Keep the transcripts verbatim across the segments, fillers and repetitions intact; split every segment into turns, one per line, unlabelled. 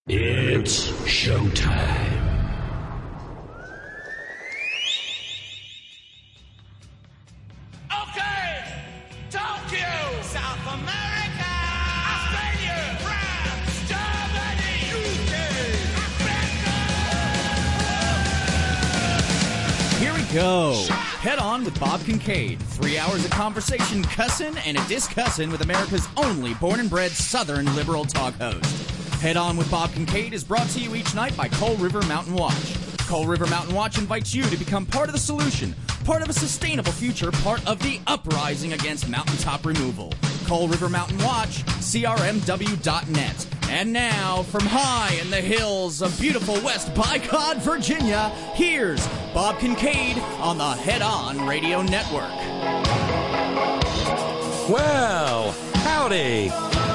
It's showtime.
Okay, Tokyo, South America, Australia, France, Germany, U K, Africa.
Here we go. Head On with Bob Kincaid. Three hours of conversation, cussin' and a discussin' with America's only born and bred Southern liberal talk host. Head On with Bob Kincaid is brought to you each night by Coal River Mountain Watch. Coal River Mountain Watch invites you to become part of the solution, part of a sustainable future, part of the uprising against mountaintop removal. Coal River Mountain Watch, C R M W dot net. And now, from high in the hills of beautiful West Bicod, Virginia, here's Bob Kincaid on the Head On Radio Network.
Well, howdy.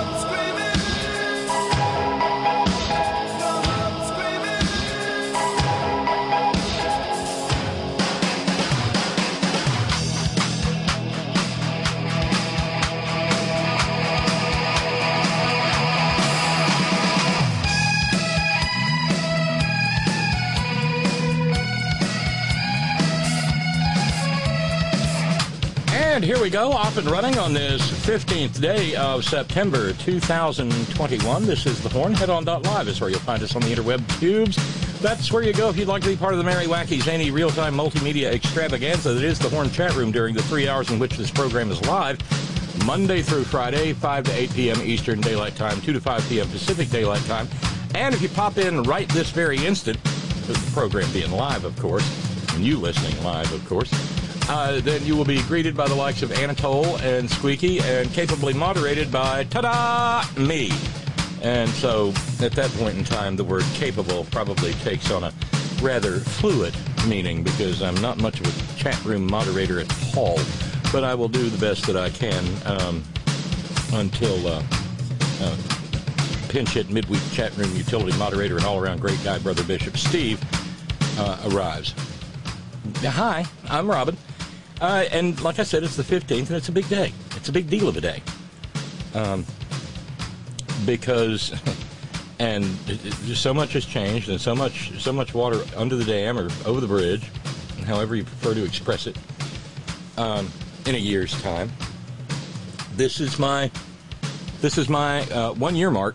And here we go, off and running on this fifteenth day of September two thousand twenty-one. This is The Horn. Head On dot live is where you'll find us on the interweb tubes. That's where you go if you'd like to be part of the merry, wacky, zany, real-time multimedia extravaganza that is The Horn chat room during the three hours in which this program is live, Monday through Friday, five to eight p.m. Eastern Daylight Time, two to five p.m. Pacific Daylight Time. And if you pop in right this very instant, the program being live, of course, and you listening live, of course, Uh, then you will be greeted by the likes of Anatole and Squeaky and capably moderated by, ta-da, me. And so at that point in time, the word capable probably takes on a rather fluid meaning because I'm not much of a chat room moderator at all, but I will do the best that I can um, until uh, uh, pinch hit midweek chat room utility moderator and all-around great guy, Brother Bishop Steve, uh, arrives. Hi, I'm Robin. Uh, and like I said, it's the fifteenth, and it's a big day. It's a big deal of a day. Um, because, and it, it, just so much has changed, and so much so much water under the dam or over the bridge, however you prefer to express it, um, in a year's time. This is my, this is my uh, one-year mark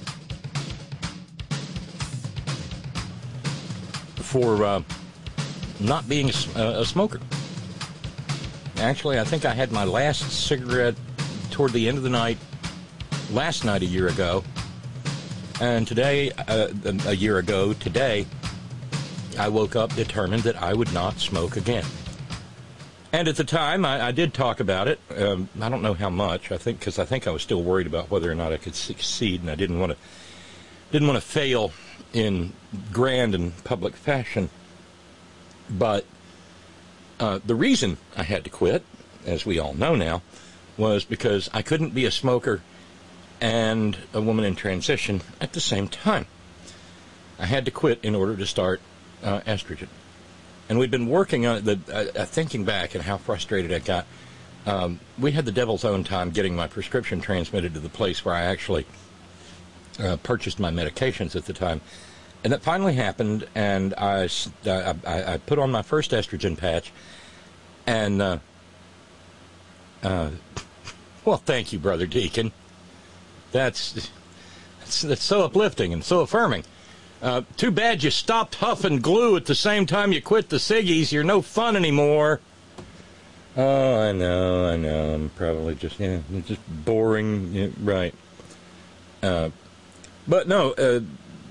for uh, not being a, a smoker. Actually, I think I had my last cigarette toward the end of the night, last night a year ago. And today, uh, a year ago today, I woke up determined that I would not smoke again. And at the time, I, I did talk about it. Um, I don't know how much, I think, because I think I was still worried about whether or not I could succeed, and I didn't want to didn't want to fail in grand and public fashion. But Uh, the reason I had to quit, as we all know now, was because I couldn't be a smoker and a woman in transition at the same time. I had to quit in order to start uh, estrogen. And we'd been working on it, the, uh, thinking back and how frustrated I got. Um, we had the devil's own time getting my prescription transmitted to the place where I actually uh, purchased my medications at the time. And that finally happened, and I, I, I put on my first estrogen patch, and, uh, uh, well, thank you, Brother Deacon. That's, that's, that's so uplifting and so affirming. Uh, too bad you stopped huffing glue at the same time you quit the ciggies. You're no fun anymore. Oh, I know, I know. I'm probably just, yeah, just boring. Yeah, right. Uh, but no, uh,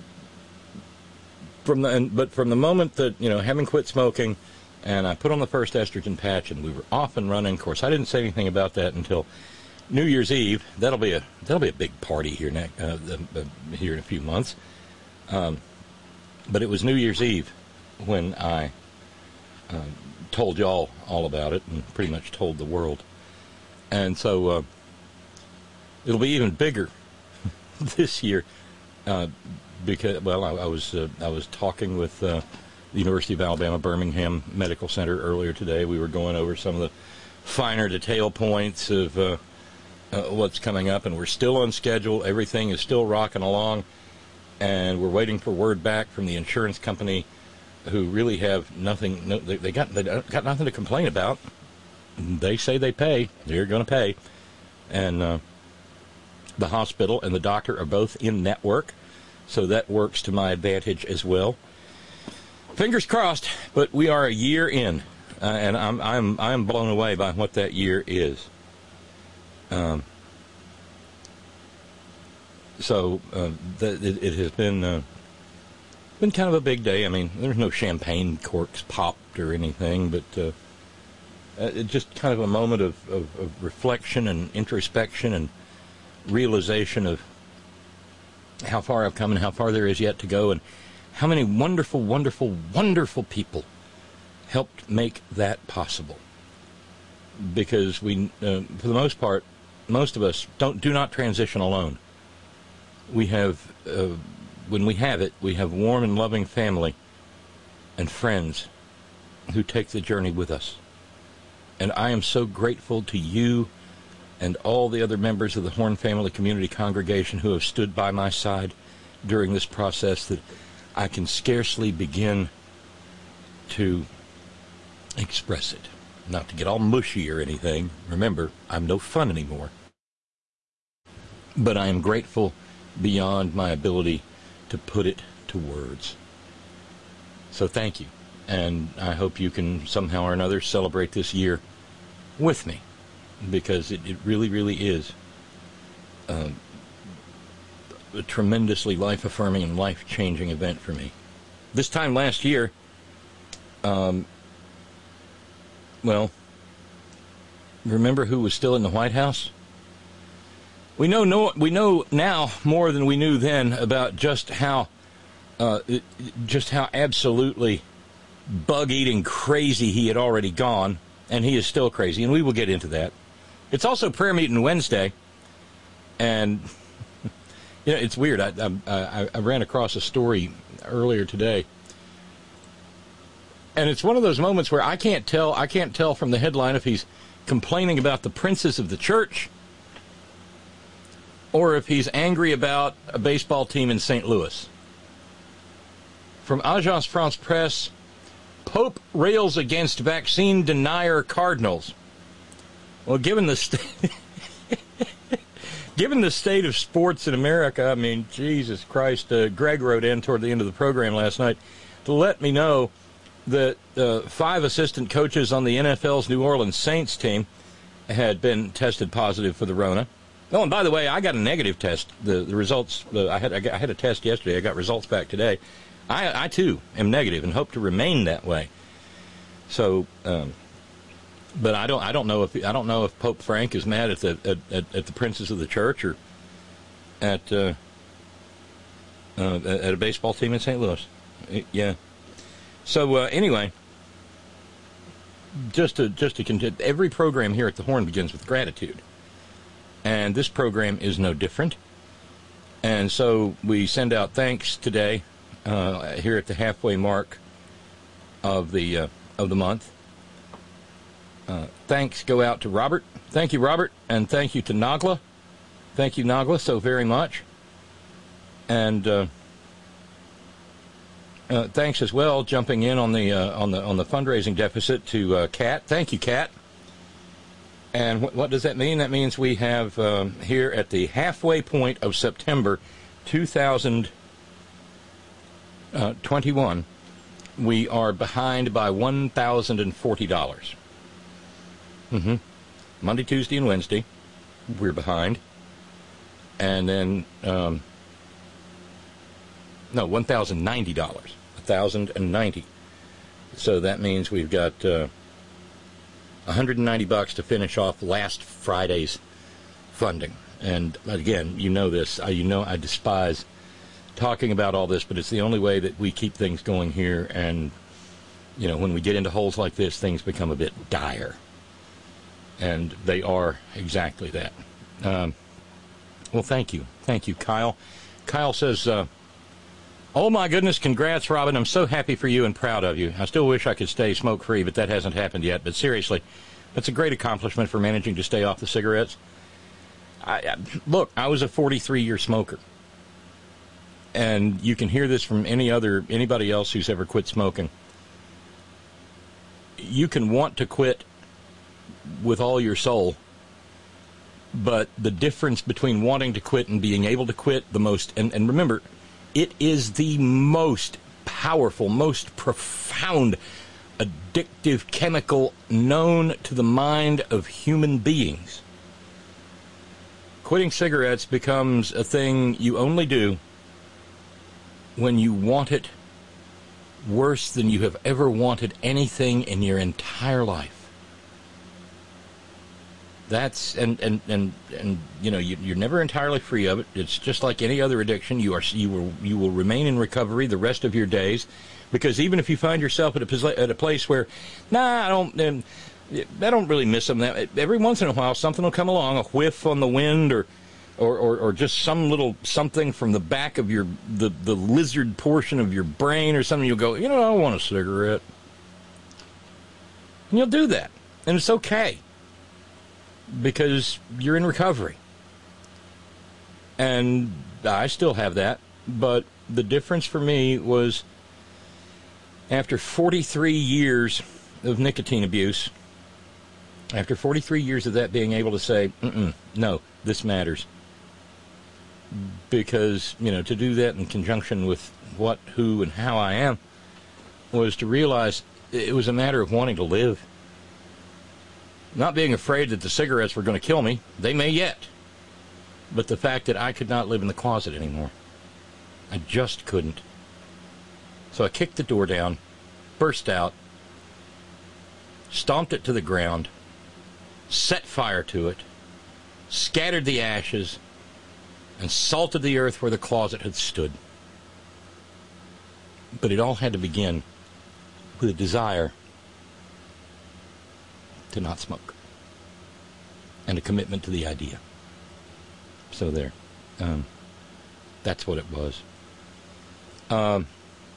From the, and, but from the moment that, you know, having quit smoking, and I put on the first estrogen patch, and we were off and running. Of course, I didn't say anything about that until New Year's Eve. That'll be a that'll be a big party here next uh, uh, here in a few months. Um, but it was New Year's Eve when I uh, told y'all all about it, and pretty much told the world. And so uh, it'll be even bigger this year. Uh, Because well, I, I was uh, I was talking with uh, the University of Alabama Birmingham Medical Center earlier today. We were going over some of the finer detail points of uh, uh, what's coming up, and we're still on schedule. Everything is still rocking along. and we're waiting for word back from the insurance company, who really have nothing. No, they, they got they got nothing to complain about. They say they pay. They're going to pay, and uh, the hospital and the doctor are both in network, so that works to my advantage as well. Fingers crossed. But we are a year in, uh, and I'm I'm I'm blown away by what that year is. Um. So uh, the, it, it has been uh, been kind of a big day. I mean, there's no champagne corks popped or anything, but uh, it just kind of a moment of, of, of reflection and introspection and realization of how far I've come and how far there is yet to go, and how many wonderful, wonderful, wonderful people helped make that possible. Because we, uh, for the most part, most of us don't do not transition alone. We have, uh, when we have it, we have warm and loving family and friends who take the journey with us. And I am so grateful to you and all the other members of the Horn Family Community Congregation who have stood by my side during this process that I can scarcely begin to express it. Not to get all mushy or anything. Remember, I'm no fun anymore. But I am grateful beyond my ability to put it to words. So thank you, and I hope you can somehow or another celebrate this year with me, because it, it really, really is uh, a tremendously life-affirming and life-changing event for me. This time last year, um, well, remember who was still in the White House? We know, no, we know now more than we knew then about just how, uh, just how absolutely bug-eating crazy he had already gone, and he is still crazy, and we will get into that. It's also prayer meeting Wednesday, and you know it's weird. I, I, I ran across a story earlier today, and it's one of those moments where I can't tell. I can't tell from the headline if he's complaining about the princes of the church, or if he's angry about a baseball team in Saint Louis. From Agence France-Presse, Pope rails against vaccine denier cardinals. Well, given the st- given the state of sports in America, I mean, Jesus Christ, uh, Greg wrote in toward the end of the program last night to let me know that uh, five assistant coaches on the N F L's New Orleans Saints team had been tested positive for the Rona. Oh, and by the way, I got a negative test. The the results, uh, I had I, got, I had a test yesterday. I got results back today. I, I too, am negative and hope to remain that way. So, um, but I don't I don't know if I don't know if Pope Frank is mad at the at, at, at the princes of the church or at uh, uh, at a baseball team in Saint Louis. It, yeah. So uh, anyway, just to just to continue, every program here at the Horn begins with gratitude. And this program is no different. And so we send out thanks today, uh, here at the halfway mark of the uh, of the month. Uh, thanks go out to Robert. Thank you, Robert, and thank you to Nagla. Thank you, Nagla, so very much. And uh, uh, thanks as well, jumping in on the uh, on the on the fundraising deficit, to uh, Kat. Thank you, Kat. And what, what does that mean? That means we have um, here at the halfway point of September two thousand twenty-one, we are behind by one thousand forty dollars. Mm-hmm. Monday, Tuesday, and Wednesday, we're behind. And then, um, no, one thousand ninety dollars. one thousand ninety dollars. So that means we've got Uh, one hundred ninety bucks to finish off last Friday's funding. And again, you know this. I, you know I despise talking about all this, but it's the only way that we keep things going here. And, you know, when we get into holes like this, things become a bit dire. And they are exactly that. Um, well, thank you. Thank you, Kyle. Kyle says, uh, oh, my goodness, congrats, Robin. I'm so happy for you and proud of you. I still wish I could stay smoke-free, but that hasn't happened yet. But seriously, that's a great accomplishment for managing to stay off the cigarettes. I, I, look, I was a forty-three-year smoker. and you can hear this from any other anybody else who's ever quit smoking. You can want to quit with all your soul, but the difference between wanting to quit and being able to quit, the most, and, and remember, it is the most powerful, most profound, addictive chemical known to the mind of human beings. Quitting cigarettes becomes a thing you only do when you want it worse than you have ever wanted anything in your entire life. That's, and, and, and, and you know, you, you're never entirely free of it. It's just like any other addiction. You are, you will, you will remain in recovery the rest of your days, because even if you find yourself at a, at a place where, nah, I don't, um, I don't really miss them. Every once in a while, something will come along, a whiff on the wind, or Or, or, or just some little something from the back of your, the, the lizard portion of your brain or something. You'll go, you know, I want a cigarette. And you'll do that. And it's okay. Because you're in recovery. And I still have that. But the difference for me was after forty-three years of nicotine abuse, after forty-three years of that, being able to say, Mm-mm, no, this matters. Because, you know, to do that in conjunction with what, who, and how I am was to realize it was a matter of wanting to live. Not being afraid that the cigarettes were going to kill me. They may yet. But the fact that I could not live in the closet anymore. I just couldn't. So I kicked the door down, burst out, stomped it to the ground, set fire to it, scattered the ashes, and salted the earth where the closet had stood. But it all had to begin with a desire to not smoke and a commitment to the idea. So there. Um, that's what it was. Um,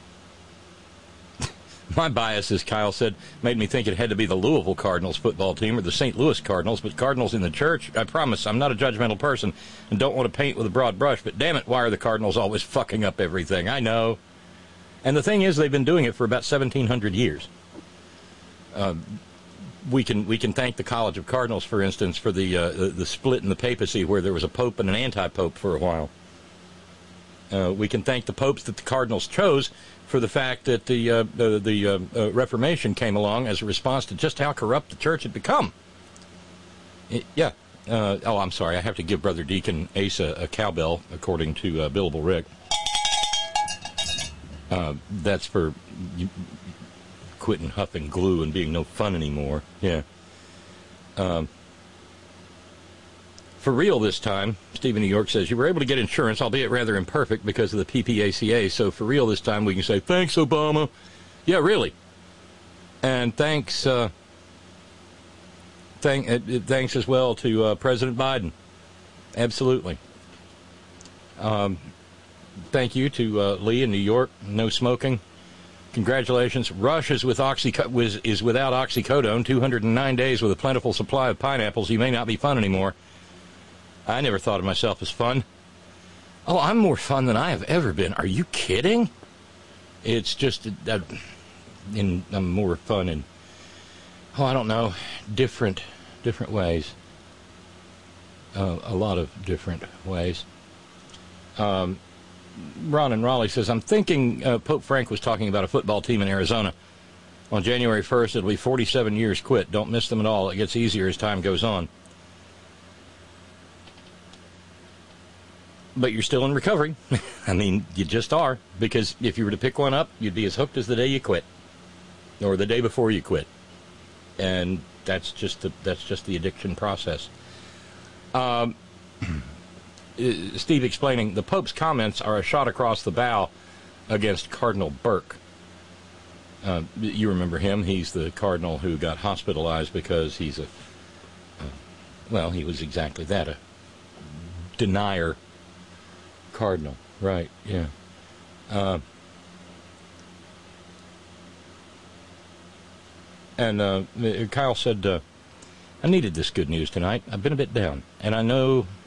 my bias, as Kyle said, made me think it had to be the Louisville Cardinals football team or the Saint Louis Cardinals, but Cardinals in the church, I promise, I'm not a judgmental person and don't want to paint with a broad brush, but damn it, why are the Cardinals always fucking up everything? I know. And the thing is, they've been doing it for about seventeen hundred years. Uh, we can we can thank the College of Cardinals, for instance, for the, uh, the, the split in the papacy where there was a pope and an anti-pope for a while. Uh, we can thank the popes that the Cardinals chose for the fact that the uh, uh, the uh, uh, Reformation came along as a response to just how corrupt the church had become. It, yeah. Uh, oh, I'm sorry. I have to give Brother Deacon Ace a, a cowbell, according to uh, Billable Rick. Uh, that's for you, quitting huffing glue and being no fun anymore. Yeah. Um, For real this time, Stephen New York says, you were able to get insurance, albeit rather imperfect because of the P P A C A, so for real this time we can say, thanks, Obama. Yeah, really. And thanks uh, thank, uh, thanks as well to uh, President Biden. Absolutely. Um, thank you to uh, Lee in New York, no smoking. Congratulations. Rush is, with oxyco- was, is without oxycodone, two hundred nine days with a plentiful supply of pineapples. You may not be fun anymore. I never thought of myself as fun. Oh, I'm more fun than I have ever been. Are you kidding? It's just, uh, in, I'm more fun in, oh, I don't know, different, different ways. Uh, a lot of different ways. Um, Ron in Raleigh says, I'm thinking uh, Pope Frank was talking about a football team in Arizona. On January first, it'll be forty-seven years quit. Don't miss them at all. It gets easier as time goes on. But you're still in recovery. I mean, you just are. Because if you were to pick one up, you'd be as hooked as the day you quit. Or the day before you quit. And that's just the, that's just the addiction process. Um, Steve explaining, the Pope's comments are a shot across the bow against Cardinal Burke. Uh, you remember him. He's the cardinal who got hospitalized because he's a, uh, well, he was exactly that, a denier cardinal. Right, yeah. Uh, and uh, Kyle said, uh, I needed this good news tonight. I've been a bit down, and I know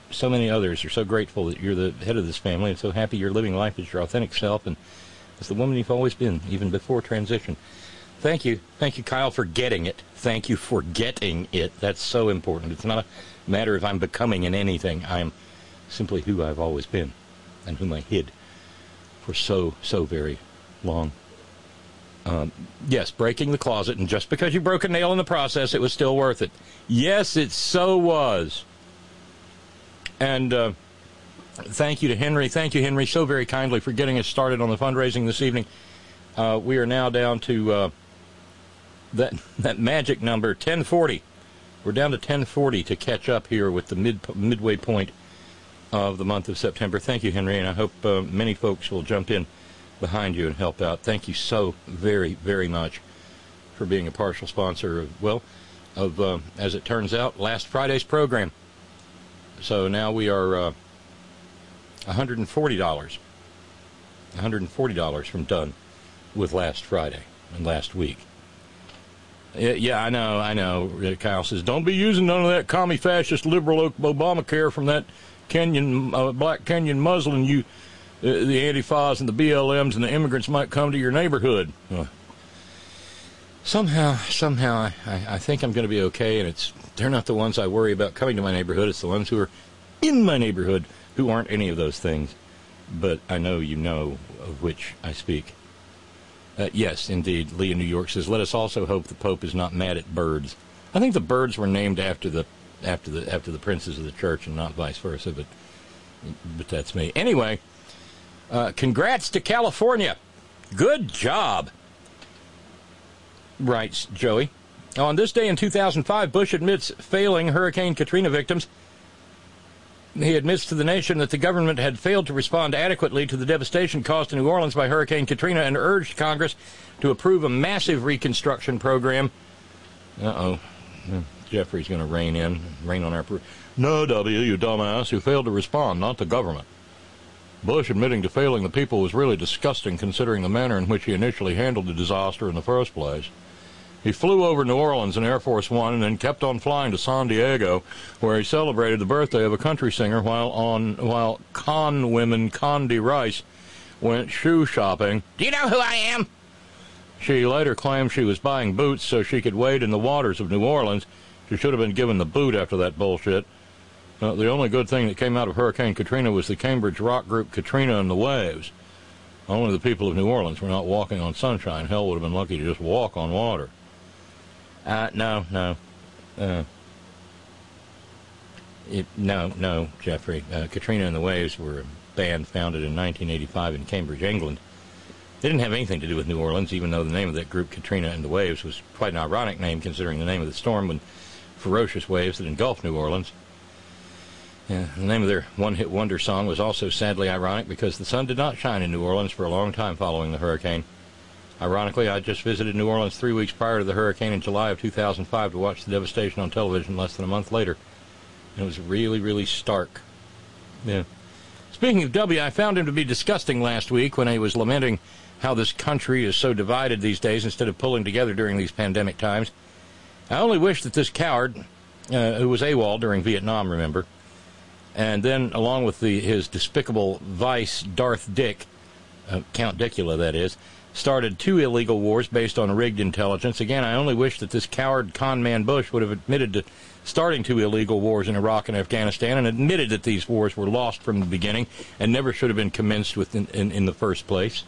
so many others are so grateful that you're the head of this family and so happy you're living life as your authentic self and as the woman you've always been, even before transition. Thank you. Thank you, Kyle, for getting it. Thank you for getting it. That's so important. It's not a matter of I'm becoming in anything. I'm simply who I've always been and whom I hid for so, so very long. Um, yes, breaking the closet, and just because you broke a nail in the process, it was still worth it. Yes, it so was. And uh, thank you to Henry. Thank you, Henry, so very kindly for getting us started on the fundraising this evening. Uh, we are now down to uh, that that magic number, ten forty. We're down to ten forty to catch up here with the mid midway point of the month of September. Thank you, Henry, and I hope uh, many folks will jump in behind you and help out. Thank you so very, very much for being a partial sponsor of, well, of, uh, as it turns out, last Friday's program. So now we are uh, one hundred forty dollars. one hundred forty dollars from done with last Friday and last week. Yeah, yeah, I know, I know. Kyle says, don't be using none of that commie fascist liberal Obamacare from that Kenyan, uh, black Kenyan Muslim. You, uh, the Antifas and the B L Ms and the immigrants might come to your neighborhood. Uh, somehow, somehow, I, I, I think I'm going to be okay, and it's they're not the ones I worry about coming to my neighborhood. It's the ones who are in my neighborhood who aren't any of those things. But I know you know of which I speak. Uh, yes, indeed. Lee in New York says, let us also hope the Pope is not mad at birds. I think the birds were named after the after the after the princes of the church and not vice versa, but but that's me. Anyway, uh, congrats to California. Good job, writes Joey. On this day in two thousand five, Bush admits failing Hurricane Katrina victims. He admits to the nation that the government had failed to respond adequately to the devastation caused to New Orleans by Hurricane Katrina and urged Congress to approve a massive reconstruction program. Uh-oh. Jeffrey's going to rein in, rein on our... Pro- no, W, you dumbass, who failed to respond, not the government. Bush admitting to failing the people was really disgusting considering the manner in which he initially handled the disaster in the first place. He flew over New Orleans in Air Force One and then kept on flying to San Diego, where he celebrated the birthday of a country singer while on while con women Condi Rice went shoe shopping. Do you know who I am? She later claimed she was buying boots so she could wade in the waters of New Orleans. She should have been given the boot after that bullshit. Uh, the only good thing that came out of Hurricane Katrina was the Cambridge rock group Katrina and the Waves. Only the people of New Orleans were not walking on sunshine. Hell would have been lucky to just walk on water. Uh, no, no. Uh, it, no, no, Jeffrey. Uh, Katrina and the Waves were a band founded in nineteen eighty-five in Cambridge, England. They didn't have anything to do with New Orleans, even though the name of that group, Katrina and the Waves, was quite an ironic name considering the name of the storm when ferocious waves that engulfed New Orleans. Yeah, the name of their one-hit wonder song was also sadly ironic because the sun did not shine in New Orleans for a long time following the hurricane. Ironically, I just visited New Orleans three weeks prior to the hurricane in July of two thousand five to watch the devastation on television less than a month later. And it was really, really stark. Yeah. Speaking of W, I found him to be disgusting last week when he was lamenting how this country is so divided these days instead of pulling together during these pandemic times. I only wish that this coward, uh, who was AWOL during Vietnam, remember, and then along with the, his despicable vice, Darth Dick, uh, Count Dicula, that is, started two illegal wars based on rigged intelligence. Again, I only wish that this coward con man Bush would have admitted to starting two illegal wars in Iraq and Afghanistan and admitted that these wars were lost from the beginning and never should have been commenced with in, in, in the first place.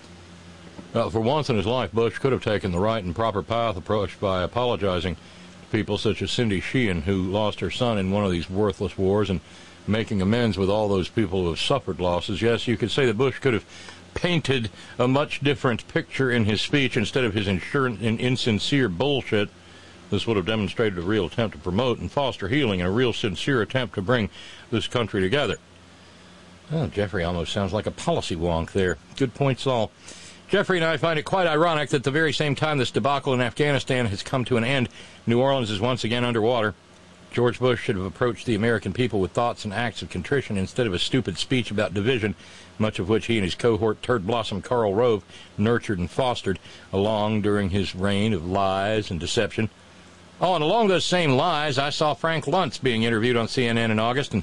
Uh, for once in his life, Bush could have taken the right and proper path approach by apologizing to people such as Cindy Sheehan, who lost her son in one of these worthless wars, and making amends with all those people who have suffered losses. Yes, you could say that Bush could have painted a much different picture in his speech instead of his insurance and insincere bullshit. This would have demonstrated a real attempt to promote and foster healing and a real sincere attempt to bring this country together. Oh, Jeffrey almost sounds like a policy wonk there. Good points all. Jeffrey and I find it quite ironic that at the very same time this debacle in Afghanistan has come to an end, New Orleans is once again underwater. George Bush should have approached the American people with thoughts and acts of contrition instead of a stupid speech about division, much of which he and his cohort Turd Blossom Karl Rove nurtured and fostered along during his reign of lies and deception. Oh, and along those same lies, I saw Frank Luntz being interviewed on C N N in August, and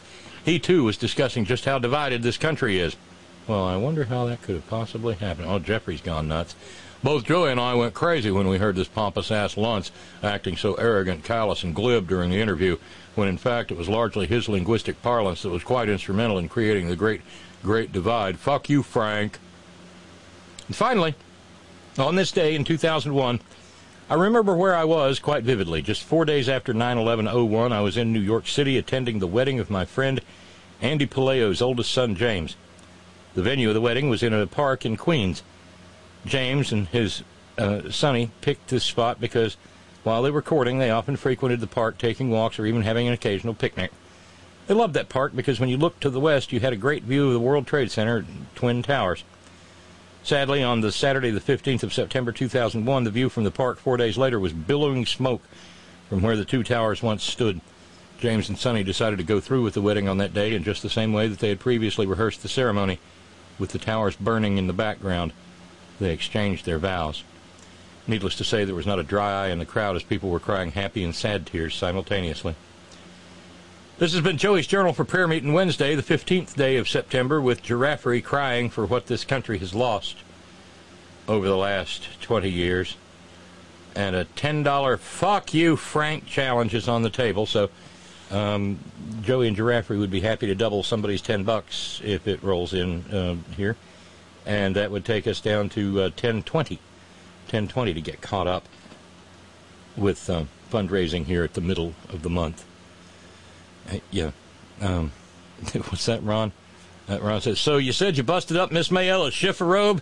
he too was discussing just how divided this country is. Well, I wonder how that could have possibly happened. Oh, Jeffrey's gone nuts. Both Joey and I went crazy when we heard this pompous-ass Luntz acting so arrogant, callous, and glib during the interview, when in fact it was largely his linguistic parlance that was quite instrumental in creating the great, great divide. Fuck you, Frank. And finally, on this day in two thousand one, I remember where I was quite vividly. Just four days after nine eleven oh one, I was in New York City attending the wedding of my friend Andy Palaio's oldest son, James. The venue of the wedding was in a park in Queens. James and his uh, Sonny picked this spot because while they were courting, they often frequented the park, taking walks or even having an occasional picnic. They loved that park because when you looked to the west, you had a great view of the World Trade Center and Twin Towers. Sadly, on the Saturday, the fifteenth of September, two thousand one, the view from the park four days later was billowing smoke from where the two towers once stood. James and Sonny decided to go through with the wedding on that day in just the same way that they had previously rehearsed the ceremony, with the towers burning in the background. They exchanged their vows. Needless to say, there was not a dry eye in the crowd as people were crying happy and sad tears simultaneously. This has been Joey's Journal for Prayer Meeting Wednesday, the fifteenth day of September, with Giraffery crying for what this country has lost over the last twenty years. And a ten dollar fuck you, Frank challenge is on the table, so um, Joey and Giraffery would be happy to double somebody's ten bucks if it rolls in uh, here. And that would take us down to uh, ten twenty. ten twenty to get caught up with uh, fundraising here at the middle of the month. Uh, yeah. Um, what's that, Ron? Uh, Ron says, so you said you busted up Miss Mayella Schifferobe?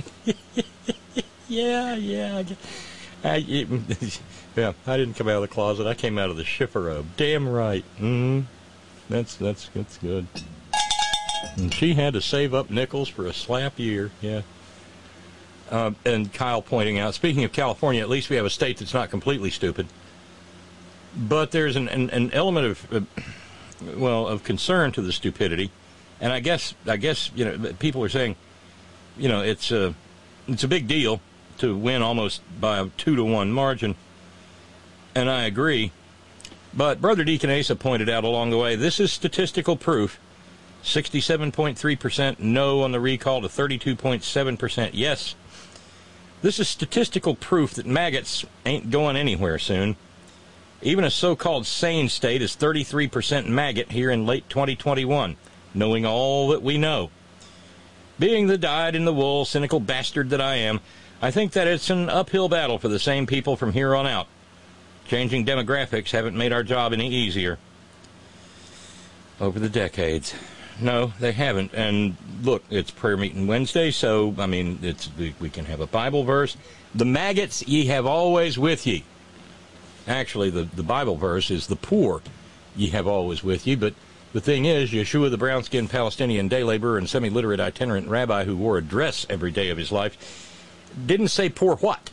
yeah, yeah. I, it, yeah, I didn't come out of the closet. I came out of the Schifferobe. Damn right. Mm-hmm. That's, that's, that's good. And she had to save up nickels for a slap year. Yeah. Uh, and Kyle pointing out, speaking of California, at least we have a state that's not completely stupid. But there's an, an, an element of, uh, well, of concern to the stupidity. And I guess, I guess, you know, people are saying, you know, it's a, it's a big deal to win almost by a two to one margin. And I agree. But Brother Deacon Asa pointed out along the way, this is statistical proof. sixty-seven point three percent no on the recall to thirty-two point seven percent yes. This is statistical proof that maggots ain't going anywhere soon. Even a so-called sane state is thirty-three percent maggot here in late twenty twenty-one, knowing all that we know. Being the dyed-in-the-wool, cynical bastard that I am, I think that it's an uphill battle for the same people from here on out. Changing demographics haven't made our job any easier over the decades. No, they haven't. And look, it's Prayer Meeting Wednesday, so, I mean, it's we, we can have a Bible verse. The maggots ye have always with ye. Actually, the, the Bible verse is the poor ye have always with ye. But the thing is, Yeshua, the brown-skinned Palestinian day laborer and semi-literate itinerant rabbi who wore a dress every day of his life, didn't say poor what.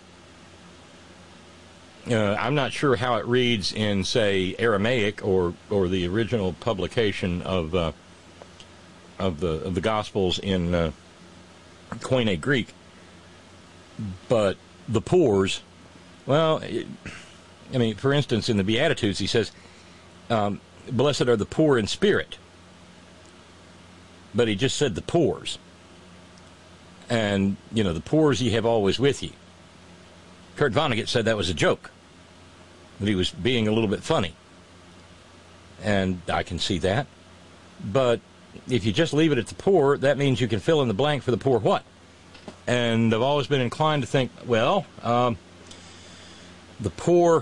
Uh, I'm not sure how it reads in, say, Aramaic or or the original publication of uh, of the of the Gospels in uh, Koine Greek. But the poors, well, it, I mean, for instance, in the Beatitudes, he says, um, "Blessed are the poor in spirit," but he just said the poors, and you know, the poors ye have always with ye. Kurt Vonnegut said that was a joke, that he was being a little bit funny. And I can see that. But if you just leave it at the poor, that means you can fill in the blank for the poor what? And I've always been inclined to think, well, um, the poor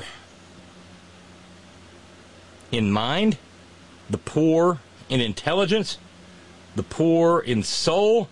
in mind, the poor in intelligence, the poor in soul,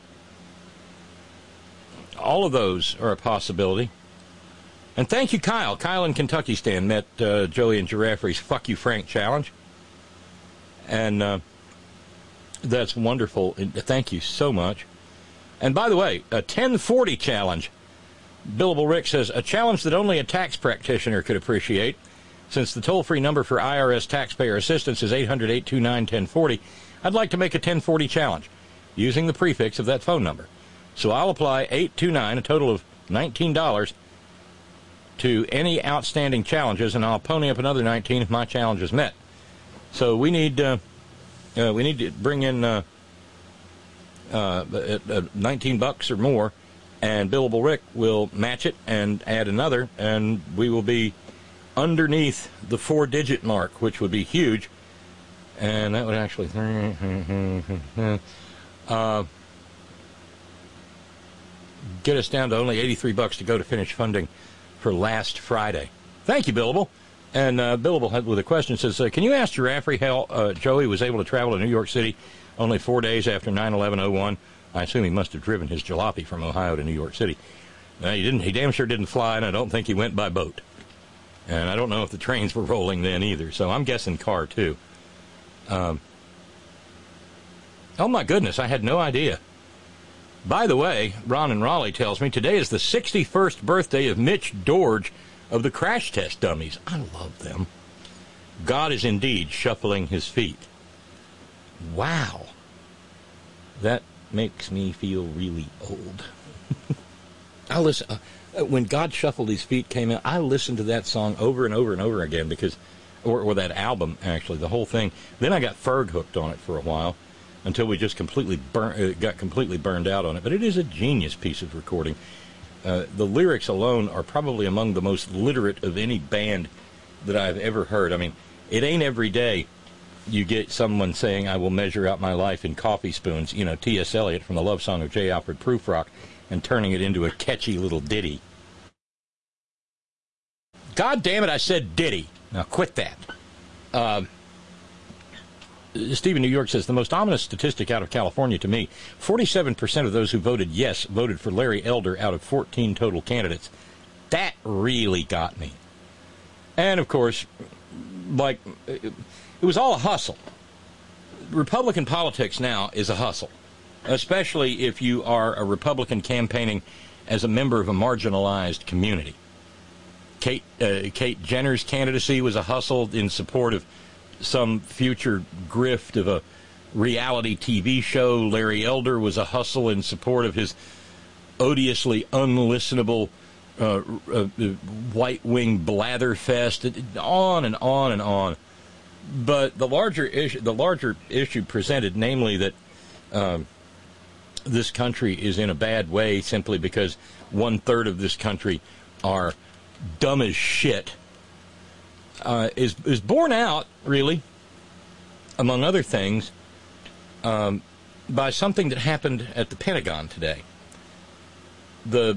all of those are a possibility. And thank you, Kyle. Kyle in Kentucky stand met uh, Joey and Giraffery's Fuck You Frank challenge. And uh, that's wonderful. Thank you so much. And by the way, a ten forty challenge. Billable Rick says, a challenge that only a tax practitioner could appreciate. Since the toll-free number for I R S taxpayer assistance is eight hundred, eight two nine, one oh four oh, I'd like to make a ten forty challenge using the prefix of that phone number. So I'll apply eight two nine, a total of nineteen dollars, to any outstanding challenges, and I'll pony up another nineteen if my challenge is met. So we need uh, Uh, we need to bring in uh, uh, uh, nineteen bucks or more, and Billable Rick will match it and add another, and we will be underneath the four-digit mark, which would be huge, and that would actually uh, get us down to only eighty-three bucks to go to finish funding for last Friday. Thank you, Billable. And uh, Billable had with a question says, uh, can you ask Giraffe how uh, Joey was able to travel to New York City only four days after nine eleven oh one? I assume he must have driven his jalopy from Ohio to New York City. Uh, he didn't. He damn sure didn't fly, and I don't think he went by boat. And I don't know if the trains were rolling then either, so I'm guessing car, too. Um, oh, my goodness, I had no idea. By the way, Ron in Raleigh tells me today is the sixty-first birthday of Mitch Dorge of the Crash Test Dummies. I love them. God is indeed shuffling his feet. Wow. That makes me feel really old. I listen... Uh, When God Shuffled His Feet came out, I listened to that song over and over and over again because, or, or that album, actually, the whole thing. Then I got Ferg hooked on it for a while until we just completely burn, uh, got completely burned out on it. But it is a genius piece of recording. Uh, the lyrics alone are probably among the most literate of any band that I've ever heard. I mean, it ain't every day you get someone saying, I will measure out my life in coffee spoons, you know, T S. Eliot from the love song of J. Alfred Prufrock, and turning it into a catchy little ditty. God damn it, I said ditty. Now quit that. Uh, Stephen New York says, the most ominous statistic out of California to me, forty-seven percent of those who voted yes voted for Larry Elder out of fourteen total candidates. That really got me. And, of course, like, it was all a hustle. Republican politics now is a hustle, especially if you are a Republican campaigning as a member of a marginalized community. Kate, uh, Kate Jenner's candidacy was a hustle in support of some future grift of a reality T V show. Larry Elder was a hustle in support of his odiously unlistenable uh, uh, white-wing blatherfest, on and on and on. But the larger issue, the larger issue presented, namely that um, this country is in a bad way simply because one-third of this country are dumb as shit, uh, is is borne out, really, among other things, um, by something that happened at the Pentagon today. The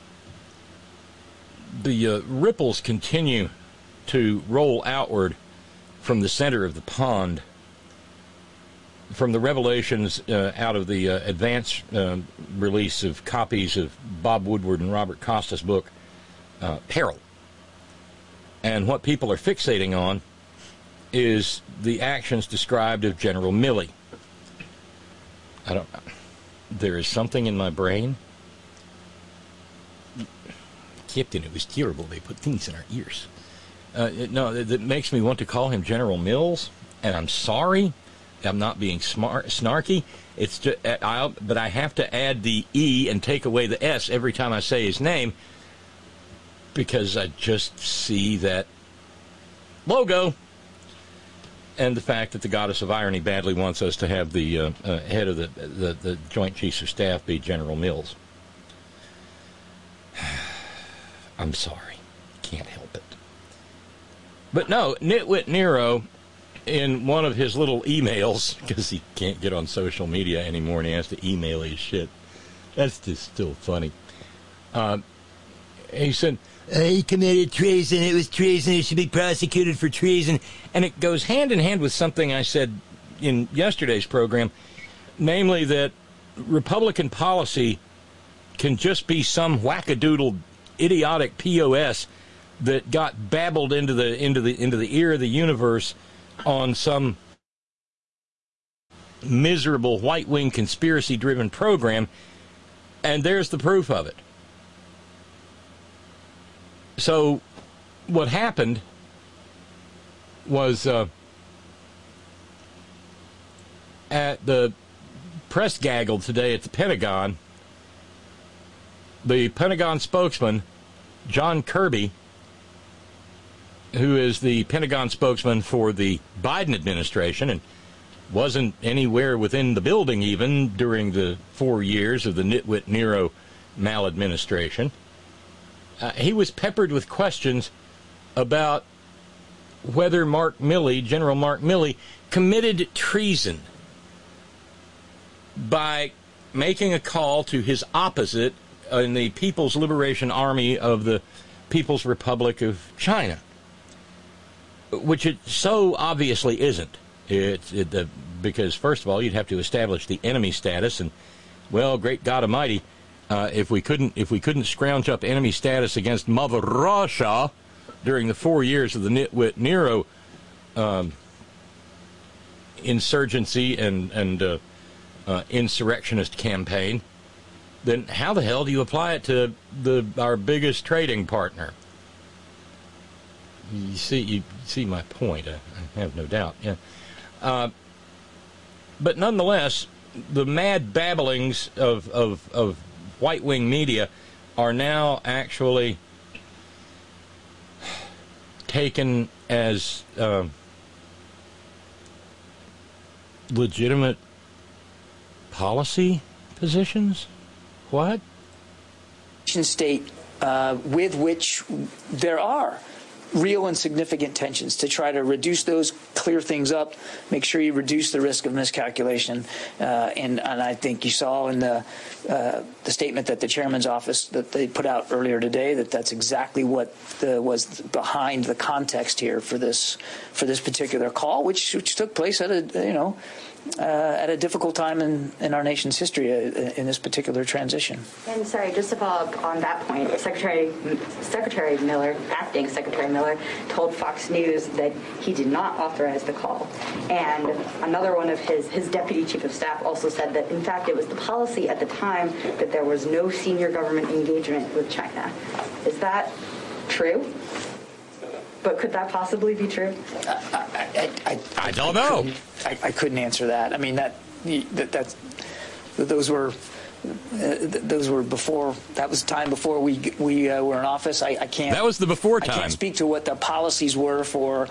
the uh, ripples continue to roll outward from the center of the pond, from the revelations uh, out of the uh, advance uh, release of copies of Bob Woodward and Robert Costa's book, uh, Peril. And what people are fixating on is the actions described of General Milley. I don't... There is something in my brain. Captain, it was terrible. They put things in our ears. Uh, it, no, that it makes me want to call him General Mills, and I'm sorry. I'm not being smart, snarky. It's just, I'll, but I have to add the E and take away the S every time I say his name because I just see that logo and the fact that the goddess of irony badly wants us to have the uh, uh, head of the, the, the Joint Chiefs of Staff be General Mills. I'm sorry. Can't help it. But no, Nitwit Nero, in one of his little emails, because he can't get on social media anymore and he has to email his shit. That's just still funny. Uh, he said, uh, he committed treason. It was treason. He should be prosecuted for treason. And it goes hand in hand with something I said in yesterday's program, namely that Republican policy can just be some wackadoodle, idiotic P O S that got babbled into the into the into the ear of the universe on some miserable white-wing conspiracy-driven program, and there's the proof of it. So what happened was uh, at the press gaggle today at the Pentagon, the Pentagon spokesman, John Kirby, who is the Pentagon spokesman for the Biden administration, and wasn't anywhere within the building even during the four years of the nitwit Nero maladministration. Uh, he was peppered with questions about whether Mark Milley, General Mark Milley, committed treason by making a call to his opposite in the People's Liberation Army of the People's Republic of China, which it so obviously isn't. It's it, uh, because, first of all, you'd have to establish the enemy status, and, well, great God Almighty, uh, if we couldn't if we couldn't scrounge up enemy status against Mother Russia during the four years of the nitwit Nero um, insurgency and and uh, uh, insurrectionist campaign, then how the hell do you apply it to the our biggest trading partner? You see, you see my point. I, I have no doubt. Yeah, uh, but nonetheless, the mad babblings of of, of white-wing media are now actually taken as uh, legitimate policy positions. What?
State uh, with which there are real and significant tensions, to try to reduce those, clear things up, make sure you reduce the risk of miscalculation. Uh, and, and I think you saw in the uh, the statement that the chairman's office that they put out earlier today that that's exactly what the, was behind the context here for this for this particular call, which which took place at a you know. Uh, at a difficult time in, in our nation's history uh, in this particular transition.
And sorry, just to follow up on that point, Secretary Secretary Miller, acting Secretary Miller, told Fox News that he did not authorize the call. And another one of his, his deputy chief of staff also said that, in fact, it was the policy at the time that there was no senior government engagement with China. Is that true? But could that possibly be true?
I, I, I,
I don't know.
I, I couldn't answer that. I mean, that, that that's those were uh, those were before. That was time before we we uh, were in office. I, I can't.
That was the before time.
I can't speak to what the policies were for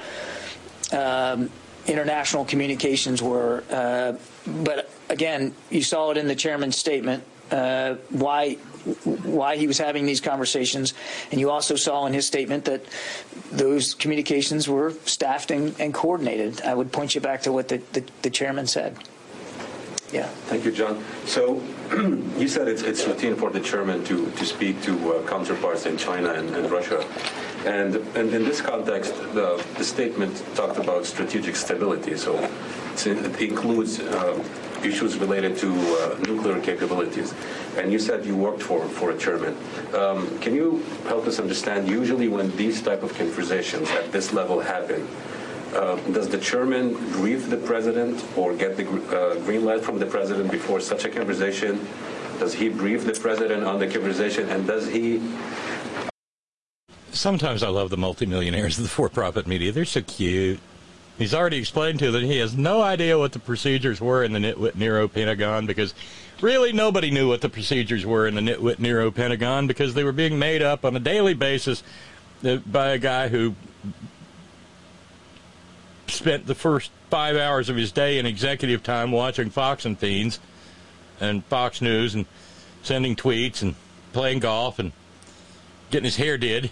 um, international communications were. Uh, but again, you saw it in the chairman's statement. Uh, why why he was having these conversations, and you also saw in his statement that those communications were staffed and, and coordinated. I would point you back to what the, the, the chairman said. Yeah.
Thank you, John. So you said it's, it's routine for the chairman to, to speak to uh, counterparts in China and, and Russia. And, and in this context, the, the statement talked about strategic stability. So it includes uh, issues related to uh, nuclear capabilities. And you said you worked for, for a chairman. Um, can you help us understand, usually when these type of conversations at this level happen, uh, does the chairman brief the president or get the uh, green light from the president before such a conversation? Does he brief the president on the conversation, and does he...
Sometimes I love the multimillionaires of the for-profit media. They're so cute. He's already explained to them that he has no idea what the procedures were in the Nitwit Nero Pentagon, because really nobody knew what the procedures were in the Nitwit Nero Pentagon, because they were being made up on a daily basis by a guy who spent the first five hours of his day in executive time watching Fox and Fiends and Fox News and sending tweets and playing golf and getting his hair did.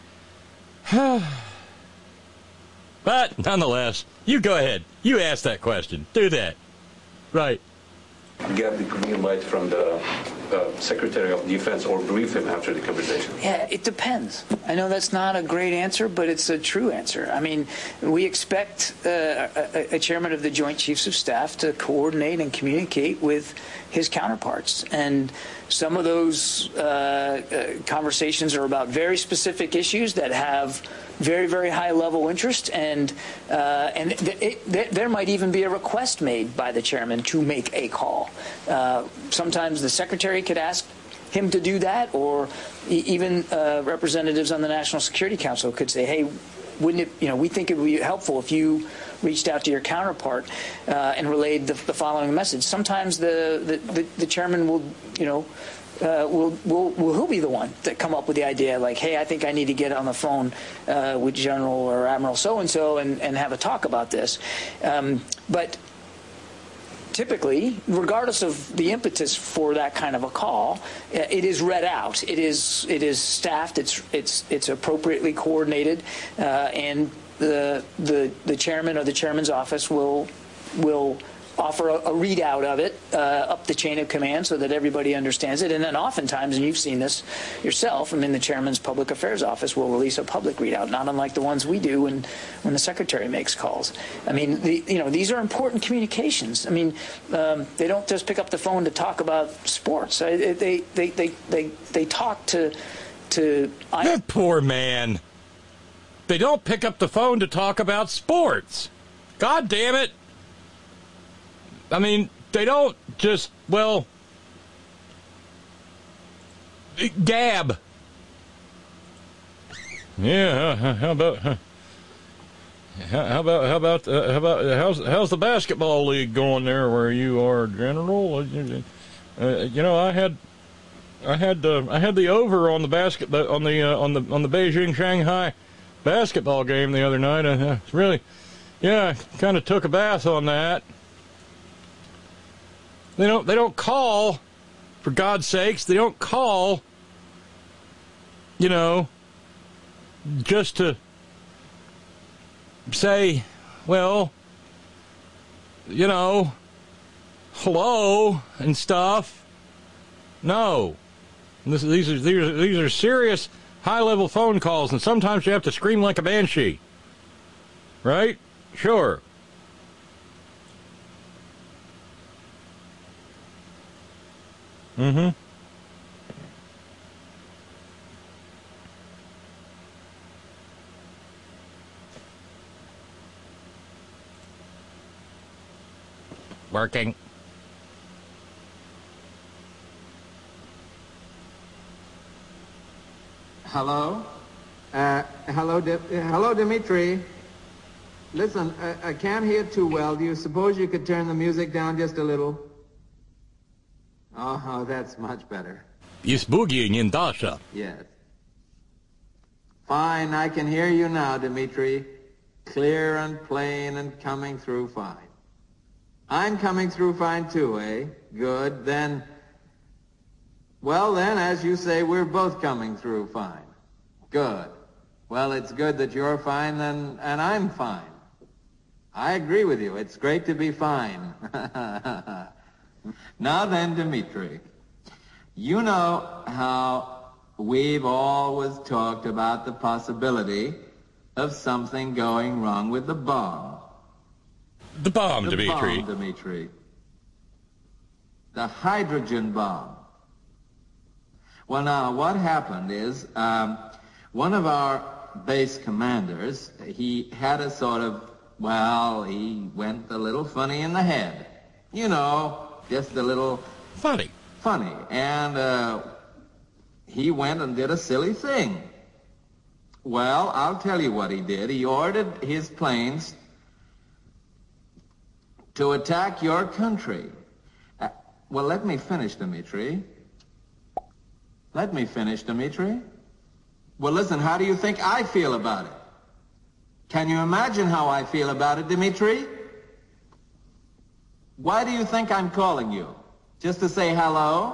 But, nonetheless, you go ahead. You ask that question. Do that. Right.
Get the green light from the uh, Secretary of Defense or brief him after the conversation?
Yeah, it depends. I know that's not a great answer, but it's a true answer. I mean, we expect uh, a, a chairman of the Joint Chiefs of Staff to coordinate and communicate with his counterparts. And some of those uh, uh, conversations are about very specific issues that have very, very high level interest, and uh, and th- it, th- there might even be a request made by the chairman to make a call. Uh, sometimes the secretary could ask him to do that, or e- even uh, representatives on the National Security Council could say, hey, wouldn't it, you know, we think it would be helpful if you reached out to your counterpart uh, and relayed the, the following message. Sometimes the, the, the, the chairman will, you know, Uh, will, will, will he'll be the one that come up with the idea, like, hey, I think I need to get on the phone uh, with General or Admiral so-and-so and, and have a talk about this. Um, but typically, regardless of the impetus for that kind of a call, it is read out. It is it is staffed. It's it's it's appropriately coordinated, uh, and the the the chairman or the chairman's office will will offer a, a readout of it uh, up the chain of command so that everybody understands it. And then oftentimes, and you've seen this yourself, I mean, the chairman's public affairs office will release a public readout, not unlike the ones we do when, when the secretary makes calls. I mean, the, you know, these are important communications. I mean, um, they don't just pick up the phone to talk about sports. I, they, they, they, they, they talk to... to I,
that poor man. They don't pick up the phone to talk about sports. God damn it. I mean, they don't just, well, gab. Yeah, how about, how about, how about, uh, how about, how's, how's the basketball league going there where you are, General? Uh, you know, I had, I had, uh, I had the over on the basket, on the, uh, on the, on the Beijing Shanghai basketball game the other night. And uh, it's really, yeah, kind of took a bath on that. They don't, they don't call, for God's sakes, they don't call, you know, just to say, well, you know, hello and stuff. No. This, these, are, these, are, these are serious high-level phone calls, and sometimes you have to scream like a banshee. Right? Sure. Mm-hmm. Working.
Hello? Uh, hello, Di- hello, Dimitri. Listen, I, I can't hear too well. Do you suppose you could turn the music down just a little? Oh, that's much better.
Is boogieing in Dasha.
Yes. Fine, I can hear you now, Dimitri. Clear and plain and coming through fine. I'm coming through fine too, eh? Good, then... Well then, as you say, we're both coming through fine. Good. Well, it's good that you're fine then, and I'm fine. I agree with you. It's great to be fine. Now then, Dimitri, you know how we've always talked about the possibility of something going wrong with the bomb.
The bomb,
the
Dimitri.
The bomb, Dimitri. The hydrogen bomb. Well, now, what happened is, um, one of our base commanders, he had a sort of, well, he went a little funny in the head. You know... Just a little...
Funny.
Funny. And uh, he went and did a silly thing. Well, I'll tell you what he did. He ordered his planes to attack your country. Uh, well, let me finish, Dimitri. Let me finish, Dimitri. Well, listen, how do you think I feel about it? Can you imagine how I feel about it, Dimitri? Why do you think I'm calling you? Just to say hello?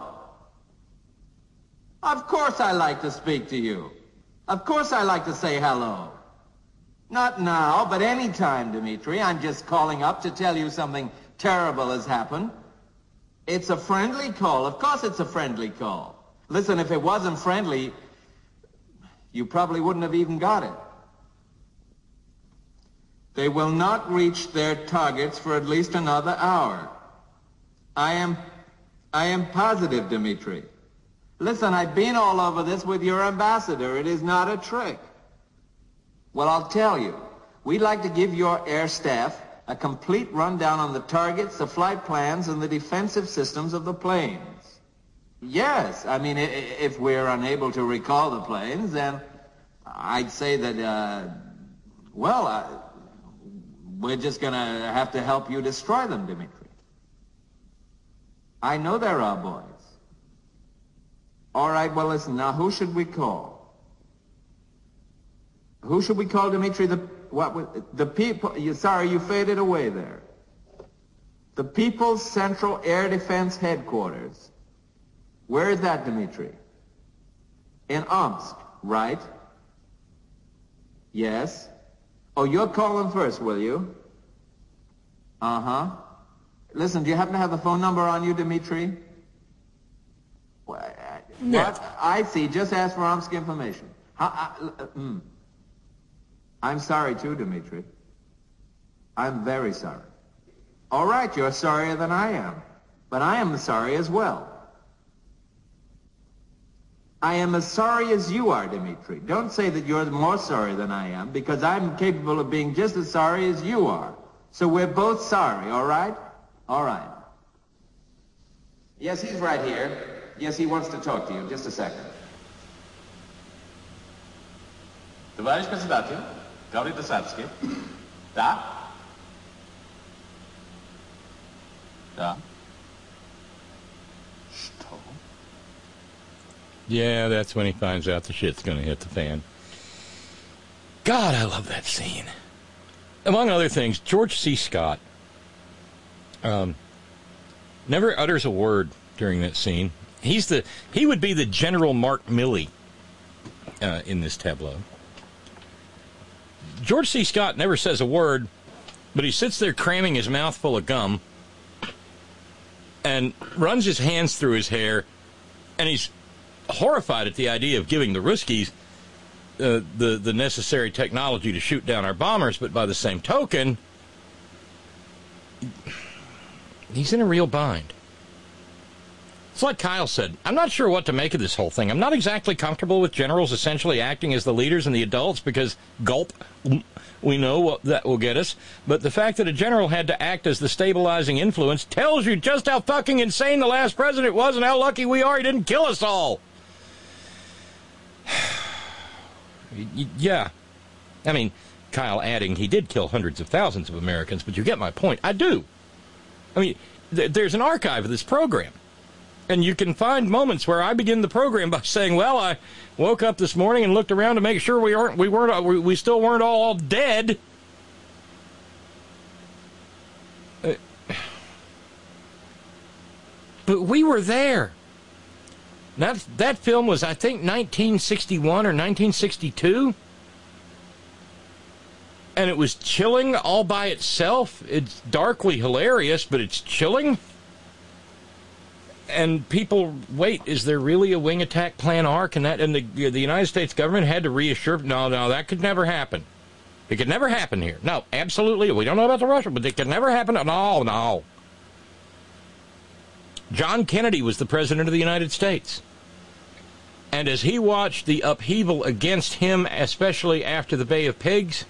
Of course I like to speak to you. Of course I like to say hello. Not now, but any time, Dimitri. I'm just calling up to tell you something terrible has happened. It's a friendly call. Of course it's a friendly call. Listen, if it wasn't friendly, you probably wouldn't have even got it. They will not reach their targets for at least another hour. I am, I am positive, Dimitri. Listen, I've been all over this with your ambassador. It is not a trick. Well, I'll tell you. We'd like to give your air staff a complete rundown on the targets, the flight plans, and the defensive systems of the planes. Yes, I mean, if we're unable to recall the planes, then I'd say that, uh, well, uh, we're just going to have to help you destroy them, Dimitri. I know they're our boys. All right, well, listen, now who should we call? Who should we call, Dimitri? The what? The people? You, sorry, you faded away there. The People's Central Air Defense Headquarters. Where is that, Dmitri? In Omsk, right? Yes. Oh, you'll call them first, will you? Uh-huh. Listen, do you happen to have the phone number on you, Dmitri? What?
Yeah.
I see. Just ask for Omsk information. How, I, uh, mm. I'm sorry, too, Dmitri. I'm very sorry. All right, you're sorrier than I am. But I am sorry as well. I am as sorry as you are, Dmitri. Don't say that you're more sorry than I am, because I'm capable of being just as sorry as you are. So we're both sorry, all right? All right. Yes, he's right here. Yes, he wants to talk to you. Just a second. Товарищ председатель, говорит Десадский. Да? Да. Что?
Yeah, that's when he finds out the shit's going to hit the fan. God, I love that scene. Among other things, George C. Scott um, never utters a word during that scene. He's the he would be the General Mark Milley uh, in this tableau. George C. Scott never says a word, but he sits there cramming his mouth full of gum and runs his hands through his hair, and he's horrified at the idea of giving the Ruskies uh, the, the necessary technology to shoot down our bombers, but by the same token, he's in a real bind. It's like Kyle said, I'm not sure what to make of this whole thing. I'm not exactly comfortable with generals essentially acting as the leaders and the adults because, gulp, we know what that will get us. But the fact that a general had to act as the stabilizing influence tells you just how fucking insane the last president was and how lucky we are he didn't kill us all. Yeah. I mean, Kyle adding he did kill hundreds of thousands of Americans, but you get my point. I do. I mean, th- there's an archive of this program. And you can find moments where I begin the program by saying, well, I woke up this morning and looked around to make sure we aren't, we weren't, we, we still weren't all, all dead. Uh, but we were there. That, that film was, I think, nineteen sixty-one or nineteen sixty-two. And it was chilling all by itself. It's darkly hilarious, but it's chilling. And people, wait, is there really a wing attack plan arc? And that, and the the United States government had to reassure, no, no, that could never happen. It could never happen here. No, absolutely. We don't know about the Russia, but it could never happen. No, no. John Kennedy was the president of the United States. And as he watched the upheaval against him, especially after the Bay of Pigs,